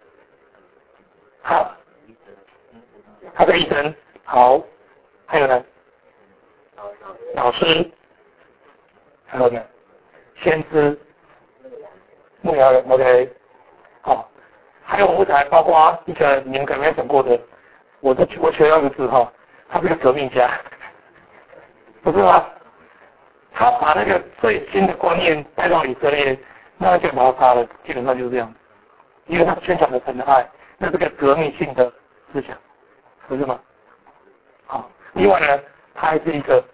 他他的医生，好，还有呢，老师，还有呢，先知，牧羊人 ，OK， 好，还有我才包括一个你们可能没有想过的，我都我学到一个字哈，他是个革命家，不是吗？他把那个最新的观念带到以色列。那就把他杀了，基本上就是这样，因为他宣传的神的爱，那是个革命性的思想，不是吗？好，另外呢，他还是一个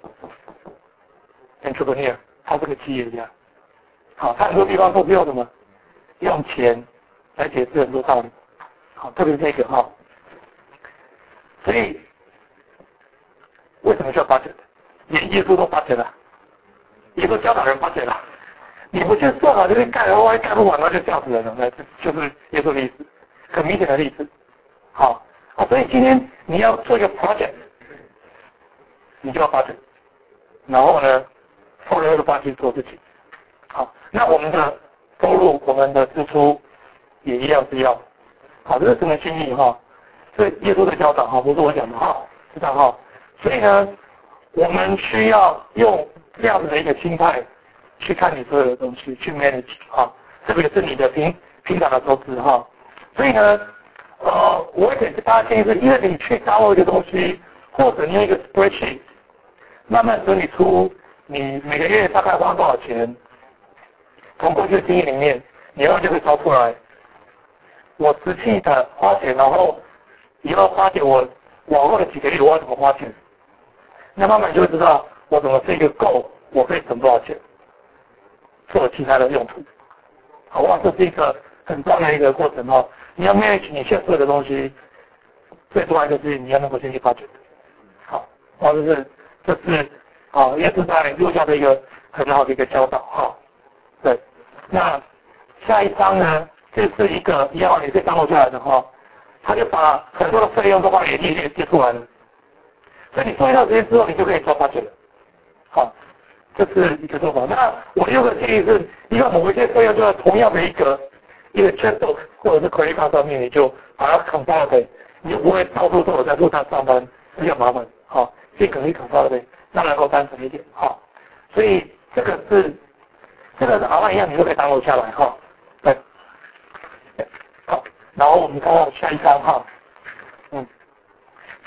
entrepreneur， 他是个企业家。好，他很多地方都是用什么？用钱来解释很多道理。好，特别是这个哈。所以为什么需要 budget？ 连耶稣都 budget 了，耶稣教导人 budget 了。你不去做好这边盖的话，盖不完那就吓死人了，那就是耶稣的例子，很明显的例子。好，啊，所以今天你要做一个 project， 你就要 budget， 然后呢 follow 那个 budget 做自己。好，那我们的收入、我们的支出也一样是要，好，这是神的心意哈，这耶稣的教导哈，不是我讲的哈，知道哈。所以呢，我们需要用这样子的一个心态。去看你所有的东西，去 manage 哈，这个是你的平平常的投资哈。所以呢，呃，我会给大家建议是，因为你去 download 一个东西，或者你用一个 spreadsheet， 慢慢整理出你每个月大概花多少钱，从过去的经验里面，你然后就会找出来，我实际的花钱，然后以后发现我往后的几个月我要怎么花钱，那慢慢就会知道我怎么是一个够，我可以省多少钱。做其他的用途，好吧，这是一个很重要的一个过程哦。你要 manage 你现在的东西，最重要的就是你要能够先去 budget。好，哦，这是这是啊，也是在录下的一个很好的一个教导哈。对，那下一章呢，这是一个一样也可以当录下来的哈，他就把很多的费用都帮你列列列出来了，所以你做一段时间之后，你就可以做 budget 了。好。这是一个做法。那我第二个建议是，因为某一些费用就在同样的一个一个 checkbook 或者是 credit card 上面，你就把它 consolidate， 你就不会到处都有在路上上班，比较麻烦。好，尽可能 consolidate， 那能够单纯一点。好，所以这个是这个是额外一样，你都可以 download 下来哈。对，好，然后我们看看下一章哈。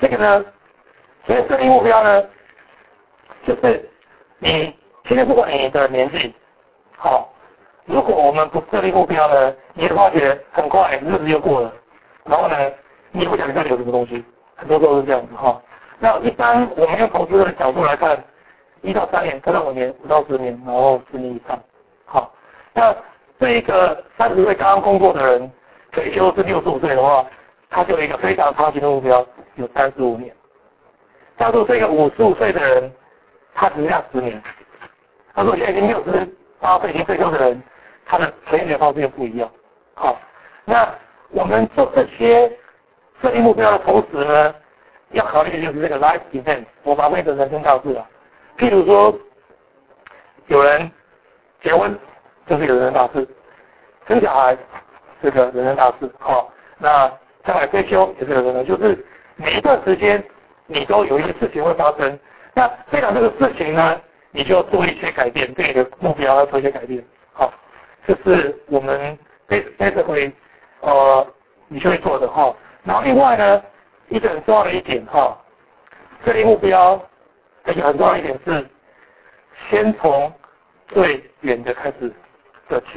这个呢，所以设定目标呢，就是你今天不管你的年纪，好，如果我们不设定目标呢，你会发觉很快日子就过了，然后呢，你也不想到底有什么东西，很多都是这样子哈。那一般我们用投资的角度来看，一到三年、三到五年、五到十年，然后十年以上，好，那对一个三十岁刚刚工作的人，退休是六十五岁的话，他就有一个非常长期的目标，有三十五年。假如这个五十五岁的人，他只剩下十年。他说现在已经六十八岁已经退休的人，他的存钱的方式又不一样。好，那我们做这些设定目标的同时呢，要考虑的就是这个 life event， 我把它变成人生大事啊。譬如说，有人结婚就是一个人生大事，生小孩是个人生大事。好，那将来退休也是个人生，就是每一段时间你都有一些事情会发生。那这样这个事情呢，你就要做一些改变，对你的目标要做一些改变。好，这是我们这这次会呃你就会做的哈。然后另外呢，一个很重要的一点哈，设定目标一个很重要的一点是，先从最远的开始设起，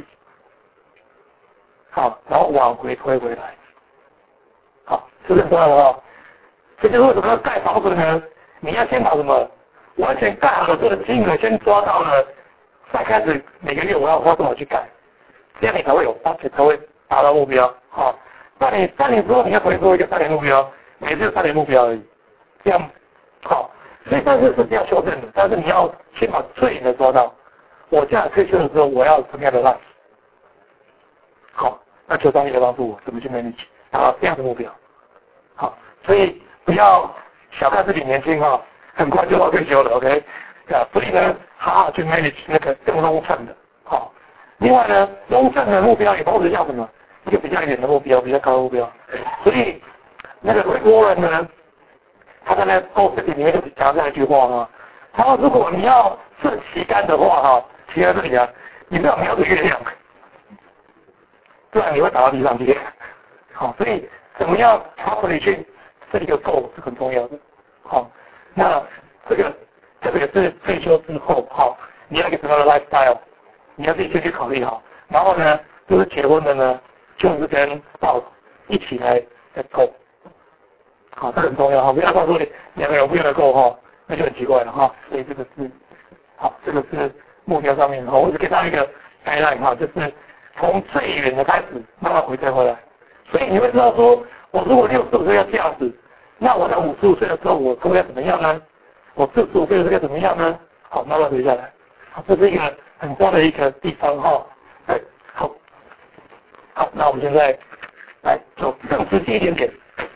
好，然后往回推回来，好，是不是很重要的哈？这就是为什么要盖房子呢？你要先把什么完全盖好的这个金额先抓到了，再开始每个月我要花多少去盖，这样你才会有，而且才会达到目标。好，那你三年之后你要回做一个三年目标，每次三年目标而已，这样好。所以但是是这样修正的，但是你要先把最远的抓到。我这样退休的时候，我要什么样的 life？ 好，那求上帝来帮助我怎么去 manage 达到这样的目标。好，所以不要小看自己年轻哈，很快就到退休了 ，OK？ 啊，所以呢，好好去 manage 那个更 long term 的。好，另外呢 ，long term 的目标也同时要什么？一个比较远的目标，比较高的目标。所以那个 Rick Warren 呢，他在那构思里面就讲这样一句话哈，他说如果你要射旗杆的话哈，旗在这里啊，你不要瞄着月亮，不然你会打到地上去。好，所以怎么样 properly 去设一个 goal 是很重要的。好，那这个特别是退休之后，好，你要一个什么样的 lifestyle， 你要自己先去考虑好。然后呢，就是结婚的呢，就是跟报一起来来 goal。好，这很重要哈，不要告诉你两个人不用的够哈，那就很奇怪了哈。所以这个是好，这个是目标上面哈，我只给大家一个 guideline 哈，就是从最远的开始慢慢回推回来。所以你会知道说，我如果六十五岁要这样子，那我在五十五岁的时候我可能要怎么样呢？我四十五岁的时候要怎么样呢？好，慢慢回下来。好，这是一个很重要的一个地方哈。哎，好，好，那我们现在来走更直接一点点。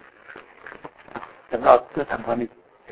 讲到资产管理，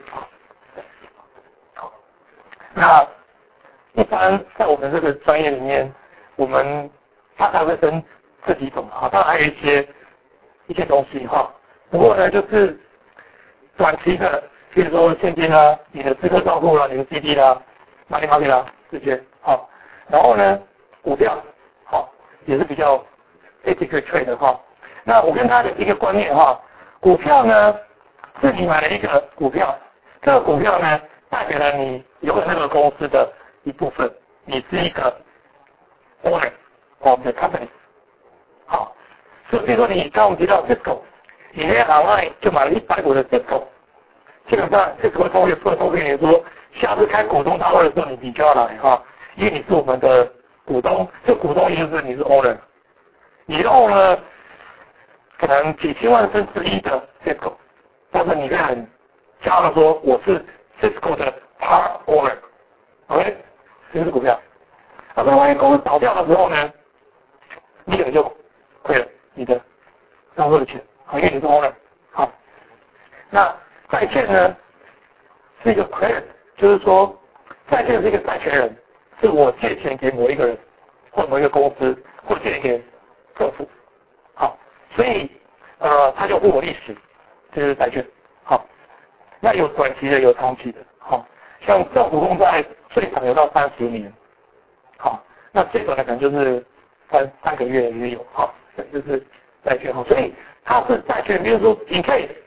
好，那一般在我们这个专业里面，我们大概会分这几种啊，当然还有一些一些东西哈。不过呢，就是短期的，比如说现金啊、你的资客账户啦、你的 C D 啦、money market 啦这些，好，然后呢，股票，好，也是比较 ethical trade 的哈。那我跟他的一个观念哈，股票呢。是你买了一个股票，这个股票呢，代表了你有那个公司的一部分，你是一个 owner of the company。好，所以比如说你刚我们提到 Cisco， 你那行外就买了一百股的 Cisco， 基本上 Cisco 通会会通跟你说，下次开股东大会的时候你你就要来哈，因为你是我们的股东，这股东也就是你是 owner， 你的 owner 可能几千万分之一的 Cisco。但是你可以很骄傲的说，我是 Cisco 的 part owner，OK， 这是股票。那在万一公司倒掉的时候呢，你可能就亏了你的账户的钱，好，因为你是 owner。好，那债券呢是一个 credit， 就是说债券是一个债权人，是我借钱给某一个人或某一个公司，或借给政府，好，所以呃他就付我利息。这就是债券，好，那有短期的，有长期的，好，像政府公债最长有到三十年，好，那最短的可能就是三三个月也有，好，这就是债券，好，所以它是债券，比如说 in case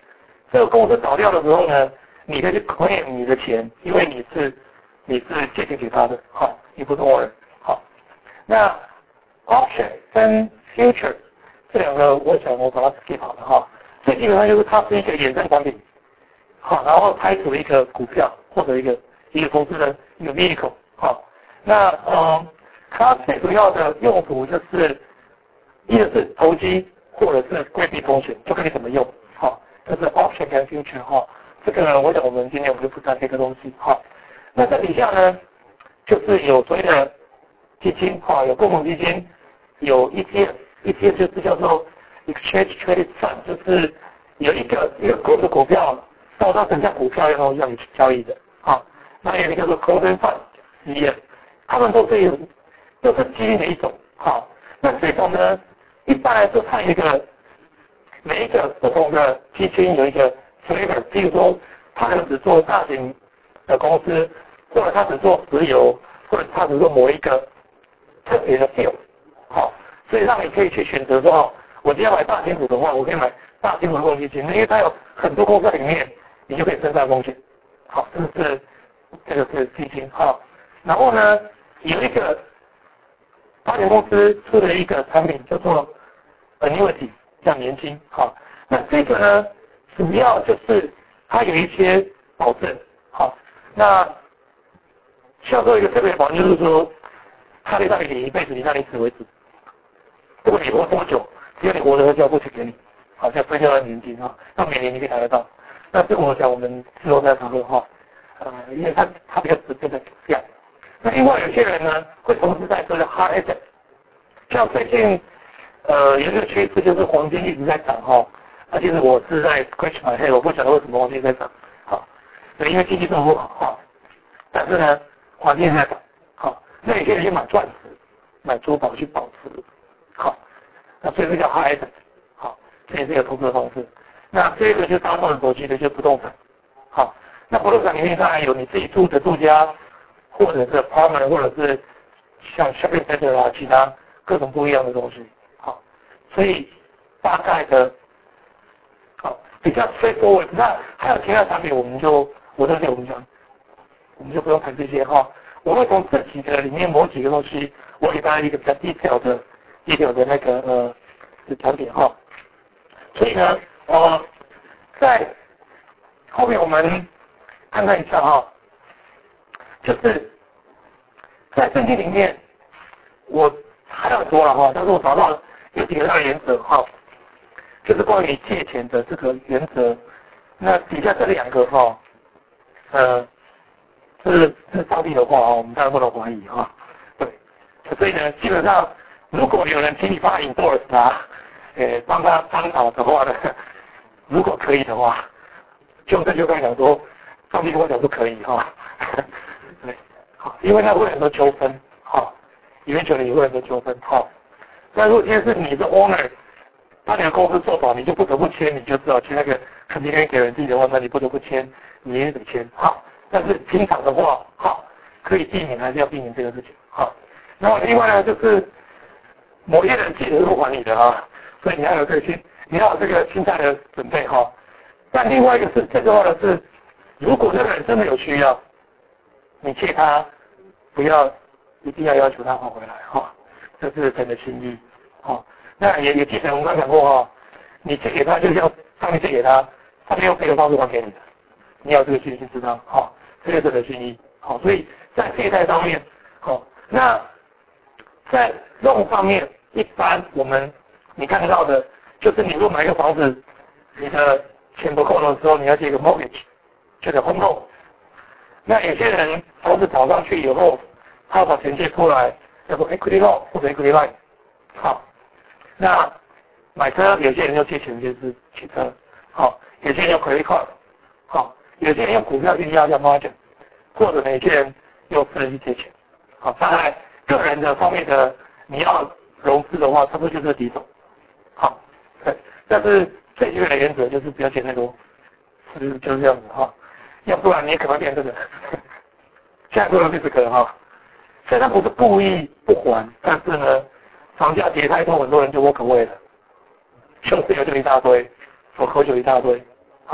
这个公司倒掉的时候呢，你可以去 claim 你的钱，因为你是你是借钱给他的，好，你不是 owner，好。那 option 跟 future 这两个，我想我把它 skip 好了哈。所以基本上就是它是一个衍生产品，好，然后拆除一个股票或者一个一个公司的一个 vehicle， 好。那嗯，它最主要的用途就是，一个是投机或者是规避风险，就看你怎么用，好。这是 option 跟 future 哈。这个呢，我想我们今天我们就不谈这个东西，好。那这底下呢，就是有所谓的基金，哈，有共同基金，有 E T F，E T F 就是叫做 Exchange Traded Fund， 就是有一个一个股的股票，到它等价股票然后让你去交易的，好。那有一个叫做 Closed Fund， 也，他们都是有，都是基金的一种，好。那这种呢，一般来说看一个每一个不同的基金有一个 flavor， 比如说它可能只做大型的公司，或者它只做石油，或者它只做某一个特别的 field， 好，所以让你可以去选择说，哦，我今天要买大型股的话，我可以买大型股的公积金，因为它有很多公司在里面，你就可以分散风险，好，这个是这个是基金，好，然后呢，有一个保险公司出了一个产品叫做 annuity， 叫年金，好，那这个呢，主要就是它有一些保证，好，那销售一个特别的保证就是说，它可以让你一辈子，你让你死为止，不管你活多久，只要你活着，它就要付钱给你，好，像退休的年金哈，那每年你可以拿得到。那这个我想我们之后再讨论哈，呃，因为它它比较直接的这样。那另外有些人呢，会同时在做的 hard asset， 像最近呃有一个趋势就是黄金一直在涨哈，那其实我是在 scratch my head， 我不晓得为什么黄金在涨，好，对，因为经济状况不好哈，但是呢，黄金在涨，好，那有些人去买钻石、买珠宝去保持，好，那所以这叫 hard asset， 好，这也是一个投资的方式。那这个就是大众人所居的就是不动产，好，那不动产里面当然有你自己住的住家，或者是 apartment， 或者是像 shopping center 啊，其他各种不一样的东西，好，所以大概的，好，比较 straightforward。那还有其他产品，我们就我这里我们讲，我们就不用谈这些哈。我会从这几个里面某几个东西，我给大家一个比较 detail 的 detail 的那个呃的产品哈。所以呢，呃，在后面我们看看一下哈。就是在圣经里面，我还有多了哈，但是我找到有几个大原则哈，就是关于借钱的这个原则。那底下这两个哈，呃，是是上帝的话啊，我们当然不能怀疑哈。对，所以呢，基本上如果有人请你帮他 endorse 他，呃，帮他参考的话呢，如果可以的话，就这就刚才讲说，上帝跟我讲说可以哈。对，好，因为它会有很多纠纷，好，里面可能也会有很多纠纷，好。那如果今天是你是 owner， 把你的公司做保，你就不得不签，你就知道签那个肯定给人自己的话，那你不得不签，你也得签，好。但是平常的话，好，可以避免还是要避免这个事情，好。然后另外呢，就是某些人借的是不还你的啊，所以你要有这个心，你要有这个心态的准备哈。但另外一个是最重要的是，如果这个人真的有需要。你借他，不要一定要要求他还回来哈，这是神的心意哈。那也也记得我们刚讲过哈，你借给他就是要上面借给他，上面用别的方式还给你的，你要这个信心知道哈，这是神的心意好。所以在借贷上面好，那在 loan 上面，一般我们你看到的就是你如果买一个房子，你的钱不够的时候，你要借一个 mortgage， 就是 home loan。那有些人房子炒上去以后，他把钱借出来，叫做 equity loan 或者 equity line。好，那买车有些人要借钱就是汽车，好，有些人用 credit card， 好，有些人用股票去压叫 margin， 或者有些人用私人去借钱。好，当然个人的方面的你要融资的话，差不多就这几种。好，对，但是最基本的原则就是不要借太多，是就是这样子哈。要不然你也可能变这个，现在不能变这个哈。虽然不是故意不还，但是呢，房价跌太多，很多人就walk away了，凶事有就一大堆，我喝酒一大堆，好，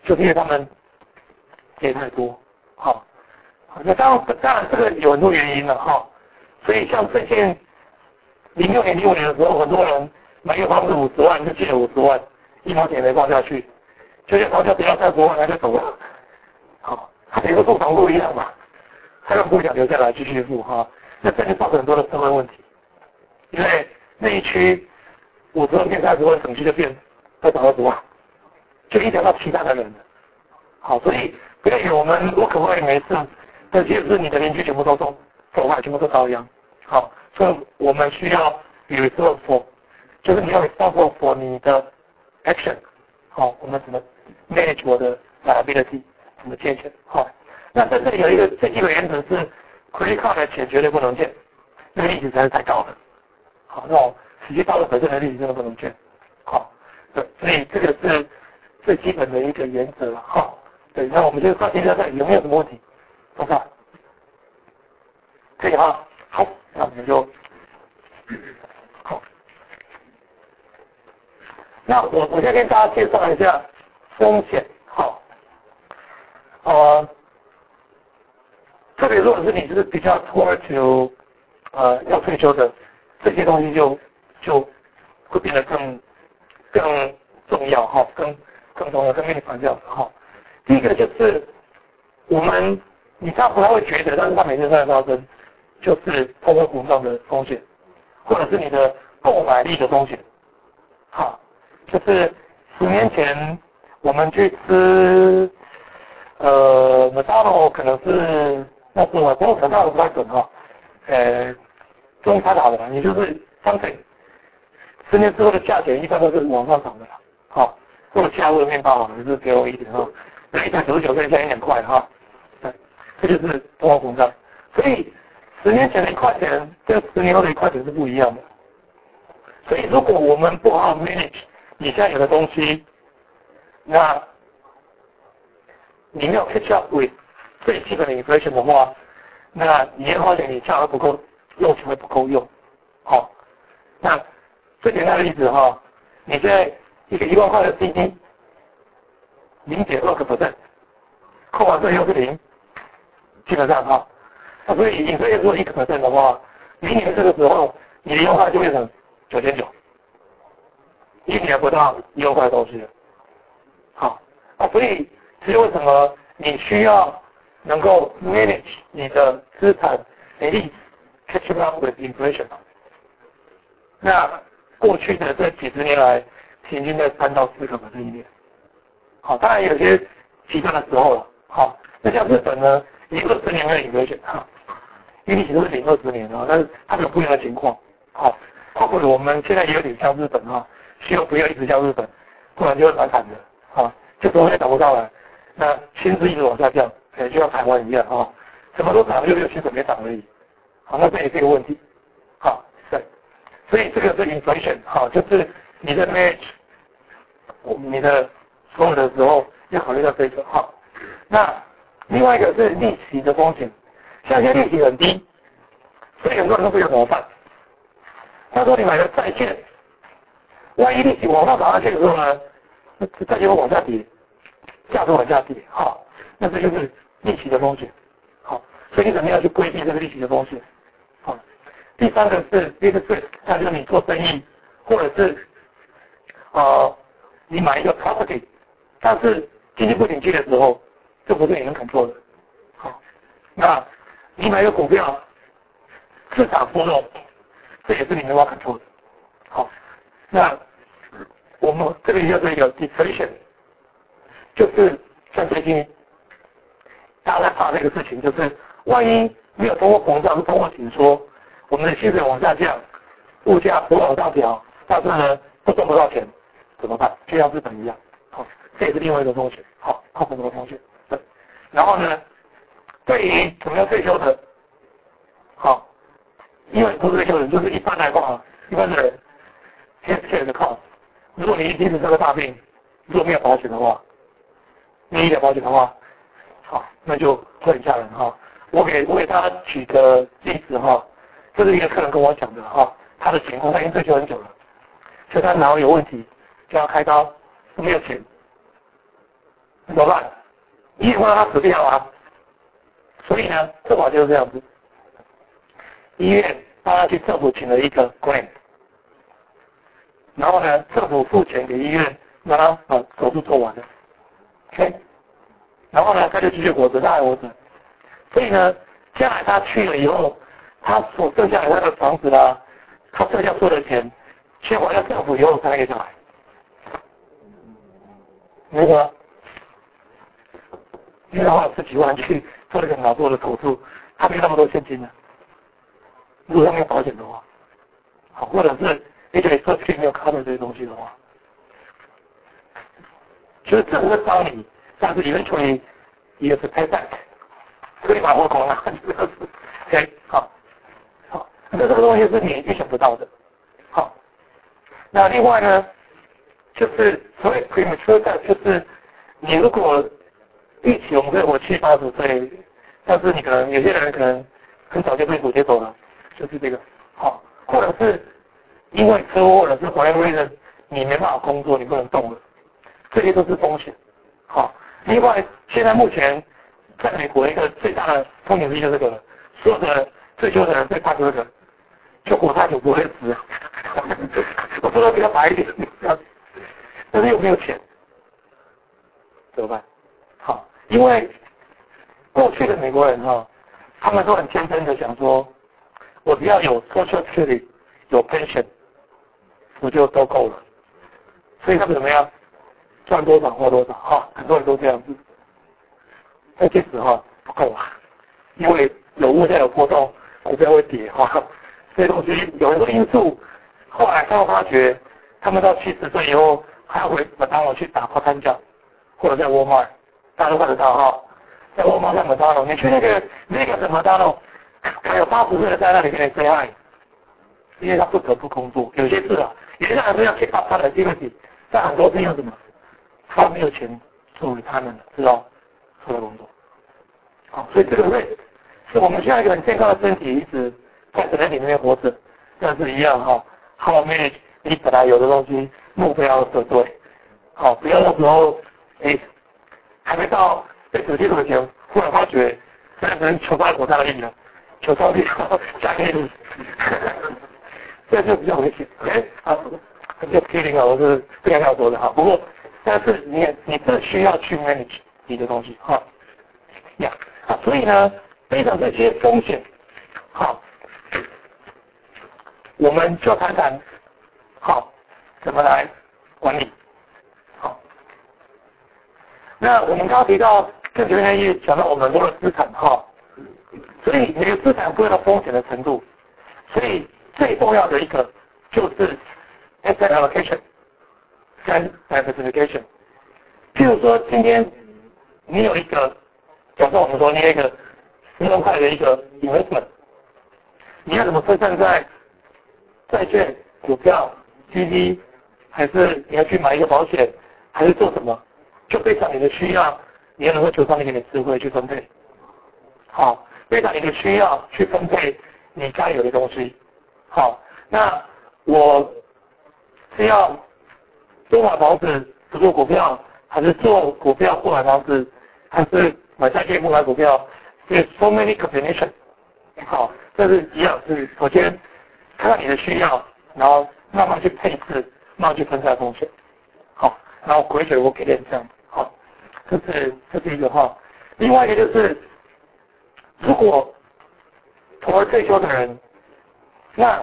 就是因为他们借太多，好，那当然当然这个有很多原因了哈，所以像最近零六年、零五年的时候，很多人买一个房子五十万就借了五十万，一毛钱没放下去，就是房价跌到三十万他就走了，好，他也跟住房屋一样嘛，他又不想留下来继续付哈，那这就造成很多的社会问题，因为那一区五十万变三十万，整区就变二十二十万，就影响到其他的人了。好，所以不要以为我们我可不可以没事，但其实是你的邻居全部都中走坏，全部都遭殃。好，所以我们需要有 responsible， 就是你要 responsible for 你的 action。好，我们怎么 manage 我的 liability， 怎么借钱？好，那在这里有一个最基本原则是 credit card 的钱绝对不能借，那个利息实在是太高了。好，那种实际到了本身的利息真的不能借。好，对，所以这个是最基本的一个原则。好。对，那我们就看现在有没有什么问题？多少？可以哈。好，那我们就好。那我我先跟大家介绍一下风险。好，呃，特别如果是你是比较 toward to 呃要退休的，这些东西就就会变得更更重要哈，更更重要，跟命盘这样子哈。第一个就是我们，你大不太会觉得，但是它每天都在发生，就是通货膨胀的风险，或者是你的购买力的风险。好，就是十年前我们去吃，呃，麦当劳可能是那是我不过麦当劳不太准哈，呃，中差好的，也就是相对十年之后的价钱一般都是往上涨的啦。好，或者加入的面包好，就是给我一点哈。一百九十九块，现在一两块哈，对，这就是通货膨胀。所以十年前的一块钱跟十年后的一块钱是不一样的。所以如果我们不好好 manage 你现在有的东西，那你没有 catch up with 最基本的 inflation 的话，那你会发现你价格不够用，钱会不够用。好，那最简单的例子哈，你现在一个一万块的 C D。零点二个 percent， 扣完税又是零，基本上哈，那所以你这个做一个 percent 的话，明年这个时候你的优惠就变成九千九，一年不到优惠东西了。好，啊，所以这是为什么你需要能够 manage 你的资产 at least catch up with inflation。那过去的这几十年来，平均在三到四个 percent 以内。好，当然有些极端的时候了。好，那像日本呢，已经二十年没有 inflation 哈，因为利息都是零二十年了，但是它有不一样的情况。好，包括我们现在也有点像日本哈，希望不要一直像日本，不然就会蛮惨的。好，这时候也涨不上来，那薪资一直往下降，可能就像台湾一样哈，什么都涨，就六薪水没涨而已。好，那这也是一个问题。好，对，所以这个是 inflation 好，就是你的 manage 你的所有的时候要考虑到这个哈。那另外一个是利息的风险，像现在利息很低，所以很多人都不知道怎么办。他说你买了债券，万一利息往上涨上去的时候呢，债券会往下跌，价值往下跌，好，那这就是利息的风险，好，所以你怎么样去规避这个利息的风险？好，第三个是第一个是，那就是你做生意，或者是呃你买一个 property。但是经济不景气的时候，这不是你能control的。好，那你买一个股票，市场波动，这也是你没办法control的。好，那我们这里叫做一个 deflation， 就是像最近大家在怕这个事情，就是万一没有通货膨胀，是通货紧缩，我们的薪水往下降，物价不往上调，但是呢都赚不到钱，怎么办？就像日本一样。好，这也是另外一个风险，好，靠谱的风险。对，然后呢，对于怎么样退休的，好，因为不是退休人，就是一般来讲，一般的人 ，healthcare 的 cost， 如果你一直这个大病，如果没有保险的话，没有医疗保险的话，好，那就会很吓人哈。我给我给大家举个例子哈，这是一个客人跟我讲的哈，他的情况他已经退休很久了，所以他脑有问题，就要开刀。没有钱， 怎么办？医院会让他死掉啊！所以呢，这法就是这样子，医院帮他去政府请了一个 grant， 然后呢，政府付钱给医院，让他把手术做完了 ，OK， 然后呢，他就继续活着，他还活着。所以呢，将来他去了以后，他所剩下的那个房子啦，他剩下所有的钱，先还了政府以后才能给小孩。那个，因为他花了十几万去做了一个脑部的手术，他没那么多现金呢。如果他没有保险的话，好，或者是你觉得社区没有 cover 这些东西的话，就是政府会帮你，但是 eventually 也是 pay back， 所以把货空了，这个是 OK 好，好，那这个东西是你预想不到的，好，那另外呢，就是所谓 premature death， 就是你如果预期我们可以活七八十岁，但是你可能有些人可能很早就被主接走了，就是这个好，或者是因为车祸或者是 whatever reason 你没办法工作，你不能动了，这些都是风险。好，另外现在目前在美国一个最大的风险之一就是这个，所有的退休的人最怕这个，就活太久不会死。我说的比较白一点，但是又没有钱，怎么办？好，因为过去的美国人哈，他们都很天真的想说，我只要有 social security 有 pension， 我就都够了。所以他们怎么样，赚多少花多少哈，很多人都这样子。但其实哈不够啊，因为有物价有波动，股票会跌哈，这些东西有很多因素。后来他们发觉，他们到七十岁以后还要回麦当劳去打 part time job， 或者在沃尔玛，大家都看得到哈。在沃尔玛在麦当劳，你去那个那个什么麦当劳，还有八十岁的在那里跟你 say hi， 因为他不得不工作。有些事啊，有些人还是要 keep up 他的经济，但很多是要什么？他没有钱作为他们的，知道出来工作。好，所以这个 risk 是我们需要一个很健康的身体，一直在身体里面活着，但是一样哈，后面你本来有的东西目标要设对，好，不要那时候哎还没到被手机的前，忽然发觉现在可能求到国家的力了，求到力下给你，这就比较危险。哎，好，就 kidding 啊，我是不该这样说的哈。不过，但是你你这需要去 manage 你的东西哈。呀，啊，所以呢，背上这些风险，好，我们就谈谈，好，怎么来管理，好。那我们刚刚提到，更前面也讲到我们很多的资产哈，所以每个资产各有风险的程度，所以最重要的一个就是 asset allocation 跟 diversification。譬如说，今天你有一个，假设我们说你有一个十万块的一个 investment， 你要怎么分散在债券、股票、基金，还是你要去买一个保险，还是做什么？就非常你的需要，你要能够求上帝给你智慧去分配。好，非常你的需要去分配你该有的东西。好，那我是要多买房子不做股票，还是做股票不买房子，还是买债券不买股票？有 so many combination。好，这是一样是首先看到你的需要，然后慢慢去配置，慢慢去分散风险。好，然后回水我给点这样。好，这是这是一个哈。另外一个就是，如果投了退休的人，那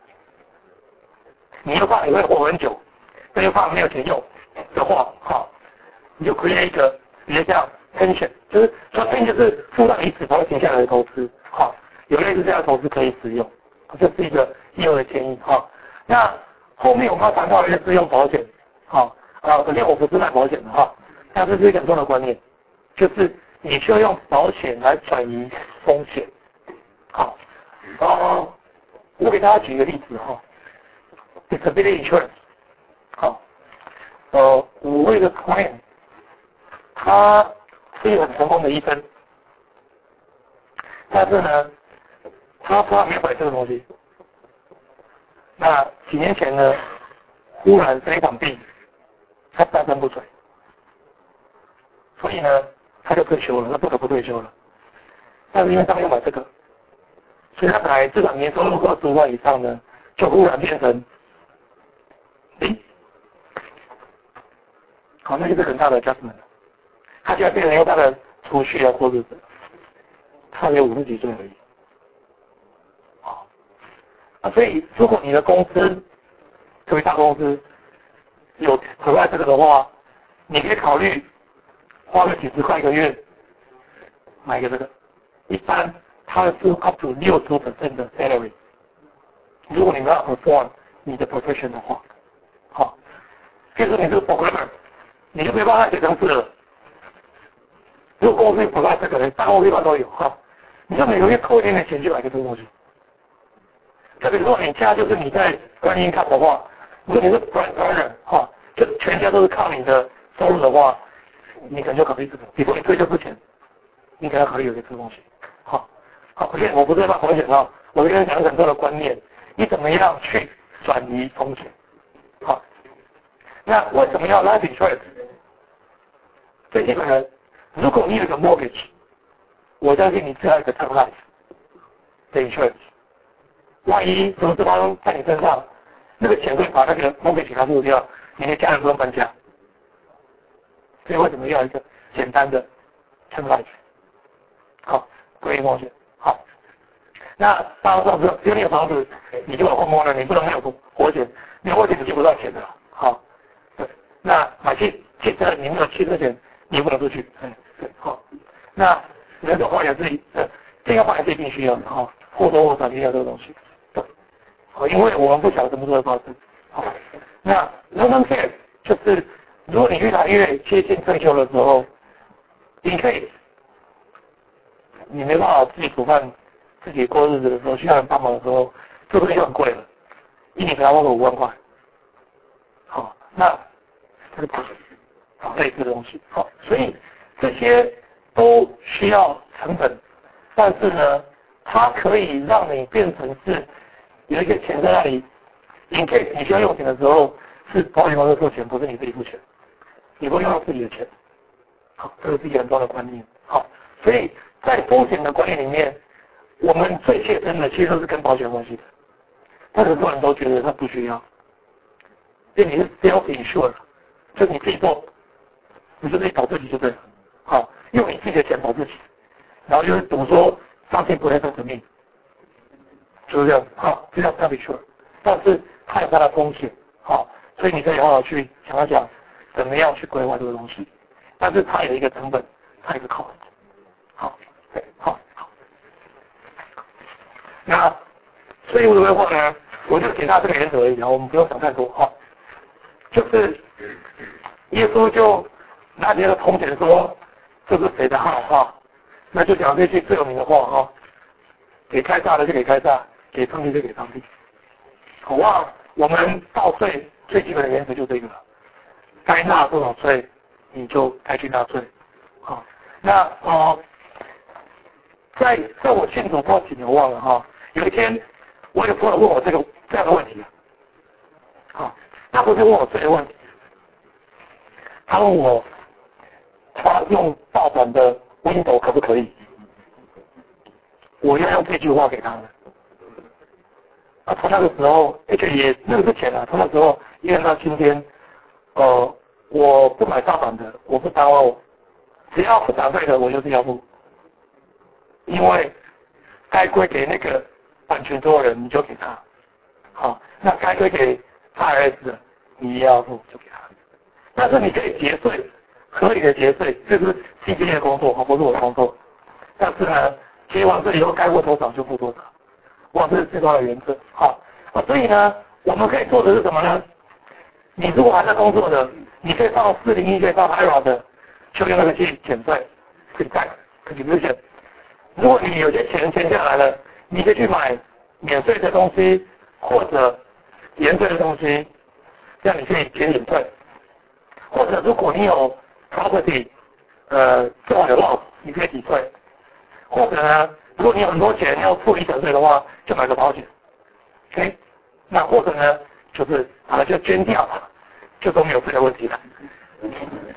你又怕你会活很久，那又怕没有钱用的话，好，你就 create 一个比较像 pension， 就是说 pension 就是付到你死才会停下来的投资，好，有类似这样的投资可以使用，这是一个业务的建议，好。那后面我们要谈到的就是用保险，好，啊，首先我不是卖保险的哈，但这是一个很重要的观念，就是你需要用保险来转移风险，好，呃，我给大家举一个例子哈 ，disability insurance， 好，呃，我有一个 client， 他是一个很成功的医生，但是呢，他说他没有买这个东西。那几年前呢，忽然生一场病，他半身不遂。 所以呢，他就退休了，他不得不退休了。但是因为他要买这个，所以他本来至少年收入二十五万以上呢，就忽然变成零。好，那就是很大的 adjustment。他现在变成用他的储蓄来过日子，他才五十几岁而已。好，啊，所以如果你的公司，特别大公司有额外这个的话，你可以考虑花个几十块一个月买一个这个。一般它是 up to 六十 percent 的 salary。如果你们要 perform 你的 profession 的话，好，比如说你是 programmer， 你就没办法写程式了。如果公司不赖这个人，大公司一般都有哈，你就每个月扣一点点钱去买个这个东西。特别如果你家就是你在观音看的话，如果你是 brand owner 哈，就全家都是靠你的收入的话，你可能就考虑这个。比如你退休之前，你可能要考虑有些这个东西。好，好，而且我不是在冒风险啊，我跟你讲很多的观念，你怎么样去转移风险？好，那为什么要 life insurance？ 最基本的，如果你有一个 mortgage， 我相信你只要一个 term life 的 insurance， 万一什么事发生在你身上，那个钱会把那个 mortgage 给它付掉，你的家人不用搬家。所以为什么要一个简单的 term life？ 好。规避风险，好。那当然说，只有你有房子，你就有后空了，你不能没有活险，没有活险你借不到钱的。好，对。那买汽汽车，你没有汽车险，你不能出去。嗯，对，好。那人手保险自己，呃，健康保险是一定需要的哈，或多或少需要这个东西。对，好，因为我们不晓得什么时候发生。好，那 long-term care 就是如果你越来越接近退休的时候，你可以。你没办法自己煮饭、自己过日子的时候，需要人帮忙的时候，这个就很贵了，一年可能要花个五万块。好，那这个不是好类似的东西。好，所以这些都需要成本，但是呢，它可以让你变成是有一个钱在那里 ，in case 你需要用钱的时候，是保险公司付钱，不是你自己付钱，你不用用自己的钱。好，这个是一个很重要的观念。好，所以。在风险的观念里面，我们最切身的其实都是跟保险有关系的，但很多人都觉得他不需要，因为你是 self insure， 就是你自己做，你就自己保自己就对了，好，用你自己的钱保自己，然后就是赌说相信不会生命，就是这样，好，就叫 self insure， 但是它有它的风险，好，所以你可以好好去想一想，怎么样去规划这个东西，但是它有一个成本，它有一个 cost。好，对，好，好。那税务的规划呢，我就给他这个原则而已，我们不用想太多哈。就是耶稣就拿起那个铜钱说：“这是谁的号哈？”那就讲这句最有名的话哈：“给开撒的就给开撒，给上帝就给上帝。”好啊，我们报税最基本的原则就这个了，该纳多少税你就该去纳税。好，那哦。在在我信主过几年忘了哈，有一天我有朋友问我这个这样的问题，啊，他不是问我这个问题，他问我他用盗版的 Windows 可不可以？我要用这句话给他们。啊，从那个时候，而且也那个之前啊，从那时候一直到今天，呃，我不买盗版的，我不耽误，只要不缴费的，我就是要付。因为该归给那个版权所有人，你就给他，好，那该归给 I R S 的，你也要付，就给他。但是你可以节税，合理的节税，这是 C P A 的工作，不是我的工作。但是呢，结完税以后该付多少就付多少，哇，这是最重要的原则。好，啊，所以呢，我们可以做的是什么呢？你如果还在工作的，你可以到四零一，可以到 I R A 的，就用那个去减税，可以贷，可以不减。如果你有些钱欠下来了，你可以去买免税的东西或者延税的东西，这样你可以减免税。或者如果你有 property， 呃，正好有 loss， 你可以抵税。或者呢，如果你有很多钱要付遗产税的话，就买个保险。OK， 那或者呢，就是把它就捐掉，就都没有这个问题了。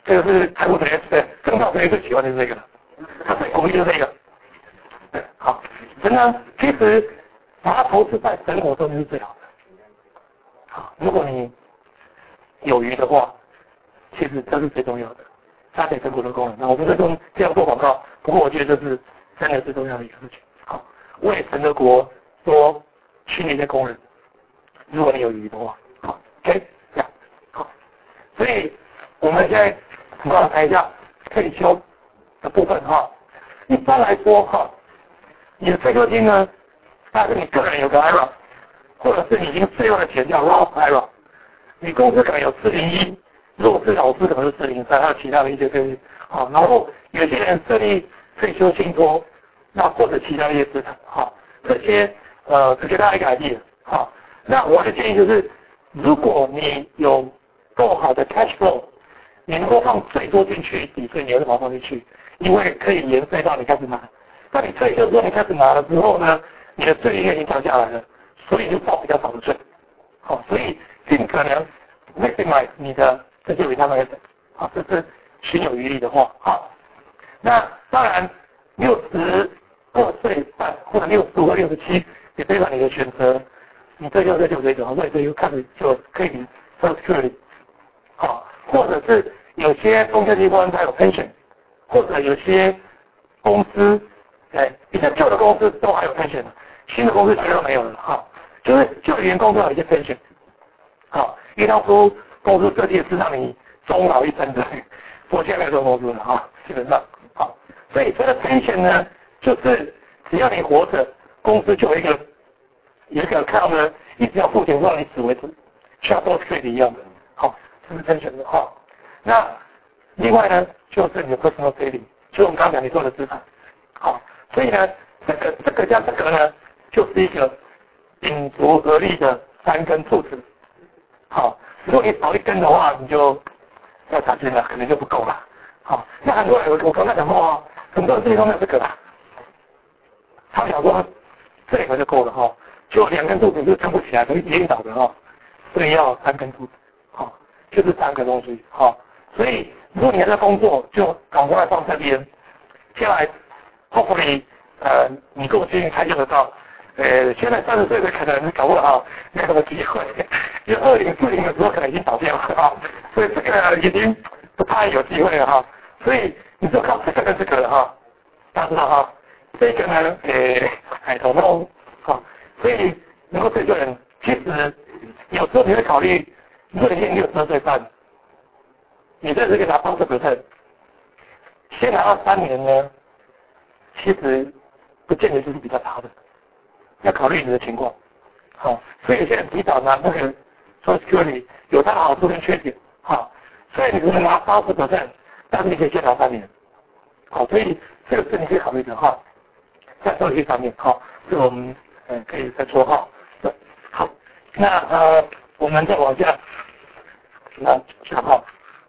这个是财务学对，正道学最喜欢的是这个，他最鼓励的这个。对，好，真的，其实把它投资在生活中是最好的。好，如果你有余的话，其实这是最重要的，它可以生活的功能。那我们这种这样做广告，不过我觉得这是真的最重要的一个事情。好，为神的国多训练一些工人，如果你有余的话，好 ，OK， 这样，好，所以我们现在很快看一下退休的部分哈。一般来说哈，你的退休金呢，大概你个人有个 I R A， 或者是你已经适用的钱叫 Roth I R A， 你公司可能有四零一。如果是老师可能是四零三，还有其他的一些东西，好，然后有些人设立退休信托，那或者其他的一些资产，好，这些呃，这些大家一个 idea，好，那我的建议就是，如果你有够好的 cash flow， 你能够放最多进去，抵税你还是把它放进去，因为可以延税到你开始拿，当你退休之后你开始拿了之后呢，你的税率已经降下来了，所以就报比较少的税，好，所以尽可能 maximize 你的这些 retirement， 好，这是心有余力的话，好，那当然六十二岁半或者六十五或六十七，也非常你的选择，你这就这就这个，所以这就看着就可以 Social Security， 好，或者是有些公家机关它有 pension， 或者有些公司，哎，比较旧的公司都还有 pension， 新的公司全都没有了，哈，就是旧的员工都有一些 pension， 好，因为当初公司设计是让你终老一生的，我现在没有这种公司了哈，基本上好，所以这个 pension 呢，就是只要你活着，公司就有一个有一个看呢，一直要付钱让你死为止，像 Social Security 一样的，好，这是 pension 的哈。那另外呢，就是你的 personal saving， 就是我们刚刚讲你做的资产，好，所以呢，这个这个加这个呢，就是一个秉烛而立的三根柱子，好。如果你少一根的话，你就要查清了，可能就不够了。好，那很多人我刚才讲过啊，很多人这里都没有这个啦。他们想说这两个就够了哈，就两根柱子就撑不起来，可以跌倒的哈，所以要三根柱子，好，就是三个东西，好。所以如果你还在工作，就赶快放这边，将来 hopefully 呃你够幸运才用得到。呃，现在三十岁的可能搞不好没什么机会，因为二零四零的时候可能已经倒掉了啊，所以这个已经不太有机会了哈。所以你就靠这个跟这个了哈，大家知道哈，这个呢，呃，海头弄哈，所以能够退休人，其实有时候你会考虑，如果你六十二岁半，你这是给他八十 percent， 先拿到三年呢，其实不见得就是比较差的。要考虑你的情况，好，所以现在提早拿那个 Social Security 有它的好处跟缺点，好，所以你可能拿八十 percent， 但是你可以先拿三年，好，所以这个是你可以考虑的哈，在手续上面，好，这个我们呃可以再说哈，对，好，那呃我们再往下，那下号，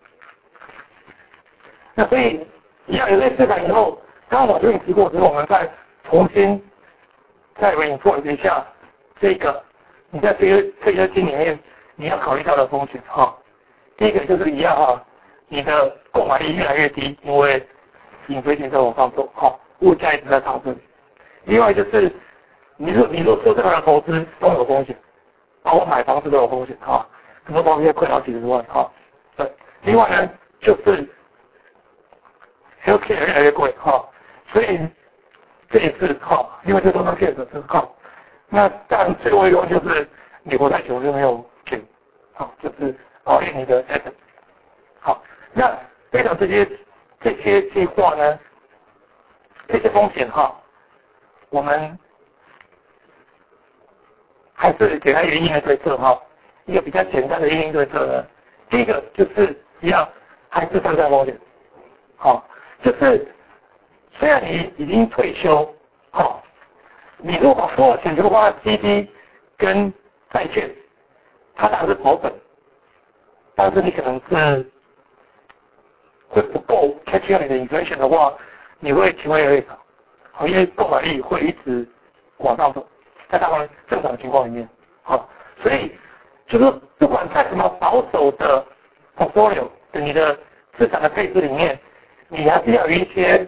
那所以一样有类似感以后，刚刚我跟你提过之后，我们再重新。再为你做一下这个，你在这个退休金里面你要考虑到的风险哈。第一个就是一样哈，你的购买力越来越低，因为引飞性在往上走哈，物价一直在上升。另外就是你说你说做这样的投资都有风险，包括买房子都有风险哈，很多房子也亏好几十万哈。对，另外呢就是 healthcare 越来越贵哈，所以。这也是靠，因为这都是骗子，这是靠。那当然最后一个就是你活太久就没有钱，好，就是熬夜你的 asset。好，那为了这些这些计划呢，这些风险哈，我们还是给它一个应对对策哈。一个比较简单的应对对策呢，第一个就是一样，还是分散风险。好，就是。虽然你已经退休，好，你如果把所有钱全部花在 C D 跟债券，它当然是保本，但是你可能是会不够 catch up 你的 inflation 的话，你会情况越来越少，好，因为购买力会一直往上走，在大部分正常的情况里面，好，所以就是不管在什么保守的 portfolio 的你的资产的配置里面，你还是要有一些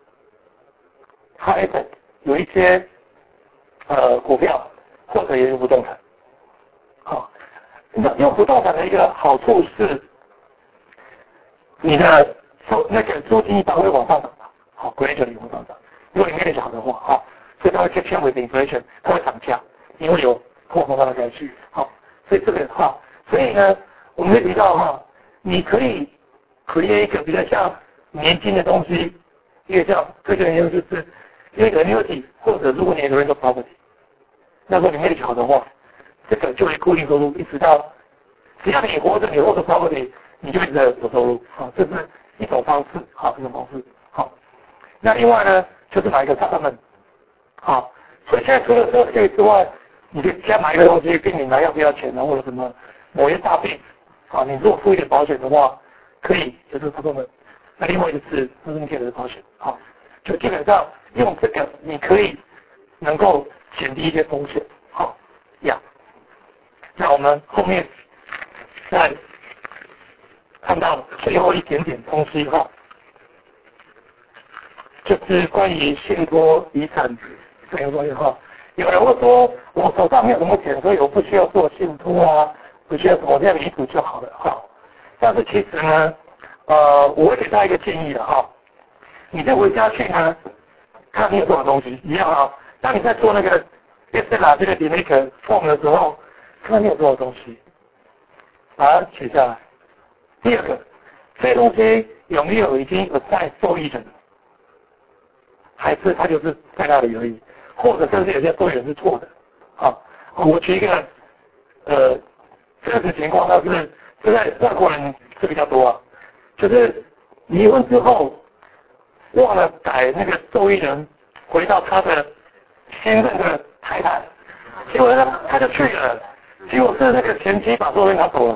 high asset， 有一些呃股票或者也有不动产。好，那用不动产的一个好处是，你的租那个租金一般会往上涨的，好 ，gradually 往上涨。如果你 manage 好的话，好，所以它会 catch up with inflation， 它会涨价，因为有通货膨胀的概率，好，所以这个哈，所以呢，我们会提到哈，你可以 create 一个比较像年金的东西，一个叫这个研究就是一个 annuity， 或者如果你有 rental property， 那如果你 manage 好的话，这个就会固定收入，一直到只要你活着，你获得 property， 你就一直在有收入，好，这是一种方式，好，一种方式，好。那另外呢，就是买一个 supplement， 好，所以现在除了这个之外，你就加买一个东西，跟你拿要不要钱啊，或者什么某些大病，好，你如果付一点保险的话，可以有这个 supplement。那另外一个是私人险的保险，好，就基本上用这个你可以能够减低一些风险，好，呀。那我们后面再看到最后一点点东西哈，就是关于信托遗产这个东西哈。有人会说我手上没有什么钱，所以我不需要做信托啊，不需要什么这样遗嘱就好了哈。但是其实呢，呃，我会给他一个建议的哈，你再回家去呢，看你有多少东西一样啊。当你在做那个电视拿这个那个 form 的时候，看你有多少东西，把它写下来。第二个，这些东西有没有已经有在受益人，还是它就是在那里而已，或者甚至有些受益人是错的。啊，我举一个，呃，这个情况呢是现在外国人是比较多啊，就是离婚之后忘了改那个受益人，回到他的现任的太太，结果他他就去了。结果是那个前妻把所有人拿走了，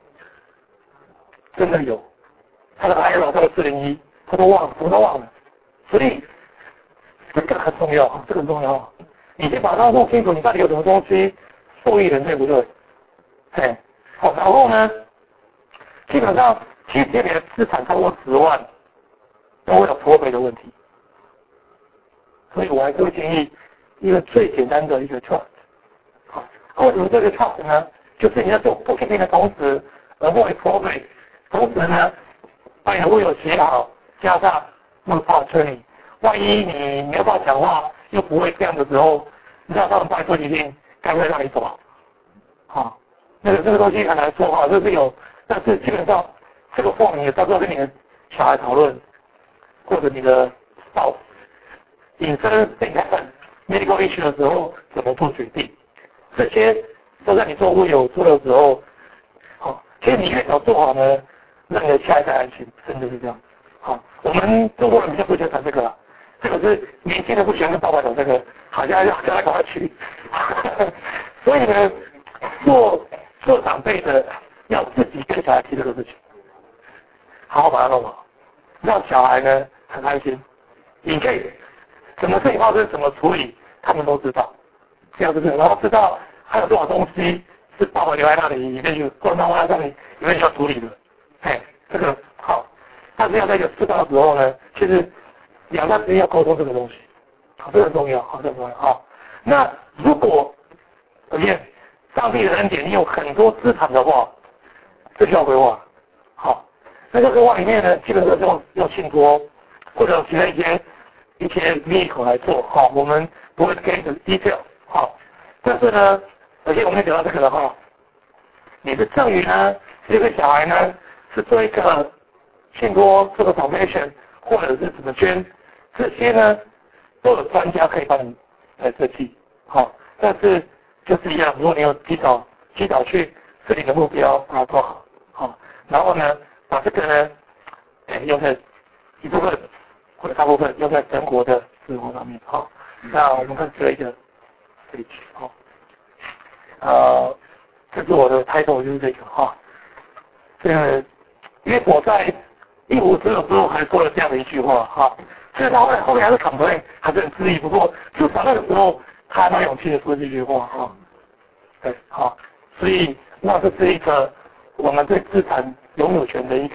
真的有，他的 I R 他的四零一，他都忘了，什么都忘了，所以这个很重要，这个很重要，你先把它弄清楚，你到底有什么东西受益人对不对？哎，好，然后呢，基本上其实你的资产超过十万，都会有脱赔的问题，所以我还是会建议一个最简单的一个 trust。为什么这个 trust 呢？就是你要做 bookkeeping 的同时，而不会脱赔，同时呢，把你的会有写好，加上那个 power attorney， 万一你没有办法讲话，又不会这样的时候，你知道他们办做决定，该不会让你走？好，那个这个东西很难说哈，这是有，但是基本上这个 form 你到时候跟你的小孩讨论，或者你的 spouse 隐身 thing happen medical issue 的时候怎么做决定？这些都在你做会有做的时候，好，其实你越早做好呢，让你的下一代安全，真的是这样。好，我们中国人比较不喜欢谈这个了，这个是年轻人不喜欢跟爸爸讲这个，好像要叫他赶快去。所以呢，做做长辈的要自己跟小孩提这个事情，好好把它弄好，让小孩呢很安心。你可以什么事情发生怎么处理，他们都知道。这样子，然后知道还有多少东西是爸爸留在那里，里面去，或者妈妈在那里里面需要处理的，哎，这个好。但是要在一个适当的时候呢，其实两代之间要沟通这个东西，好，这个很重要，好，这个很重要。好，那如果而且上帝的恩典，你有很多资产的话，这需要规划。好，那这个规划里面呢，基本上用用信托或者其他一些一些 vehicle 来做，好，我们不会给你的 detail。好，但是呢，而且我们讲到这个的话，你的赠与呢，这个小孩呢是做一个信托，做个 foundation， 或者是怎么捐，这些呢都有专家可以帮你来设计。好，但是就是一样，如果你有提早提早去设定的目标，把它做好，好，然后呢，把这个呢，哎，用在一部分或者大部分用在生活的生活上面。好，那我们看这一个。好，呃，这是我的 title 就是这个哈，这个，因为我在一五十的时候还说了这样的一句话哈，所以他后来后面还是 complain， 还是很质疑，不过至少那个时候他还蛮勇气的说这句话哈，对，好，所以那这是一个我们对资产拥有权的一个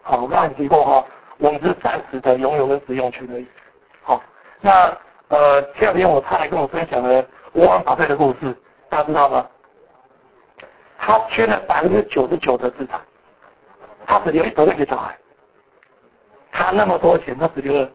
好，我刚才提过哈，我们只是暂时的拥有跟使用权而已。好，那呃前两天我太太跟我分享了沃恩巴菲特的故事，大家知道吗？他圈了百分之九十九的资产，他只留一百个给小孩，他那么多钱，他只留了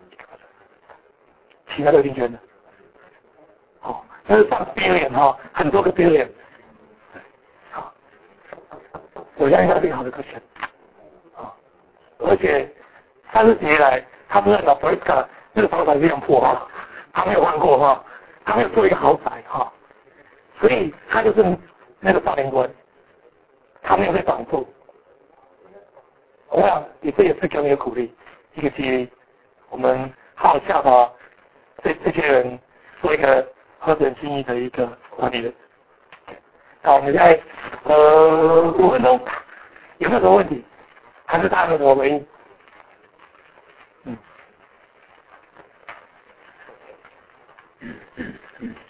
其他都已经捐了。好，那是上 billion 哈，很多个 billion。好，我相信他是一个好的个性。啊，而且三十几年来，他是在老 Frisca 这个房产非常破哈，他没有换过哈，他没有做一个豪宅哈，所以他就是那个少年官，他没有被绑住。我想也这也是给我们一个鼓励，一个激励，我们好好效法这这些人，做一个合人心意的一个管理人。好，我们现在呃五分钟，有没有什么问题？还是大家有什么回应？嗯。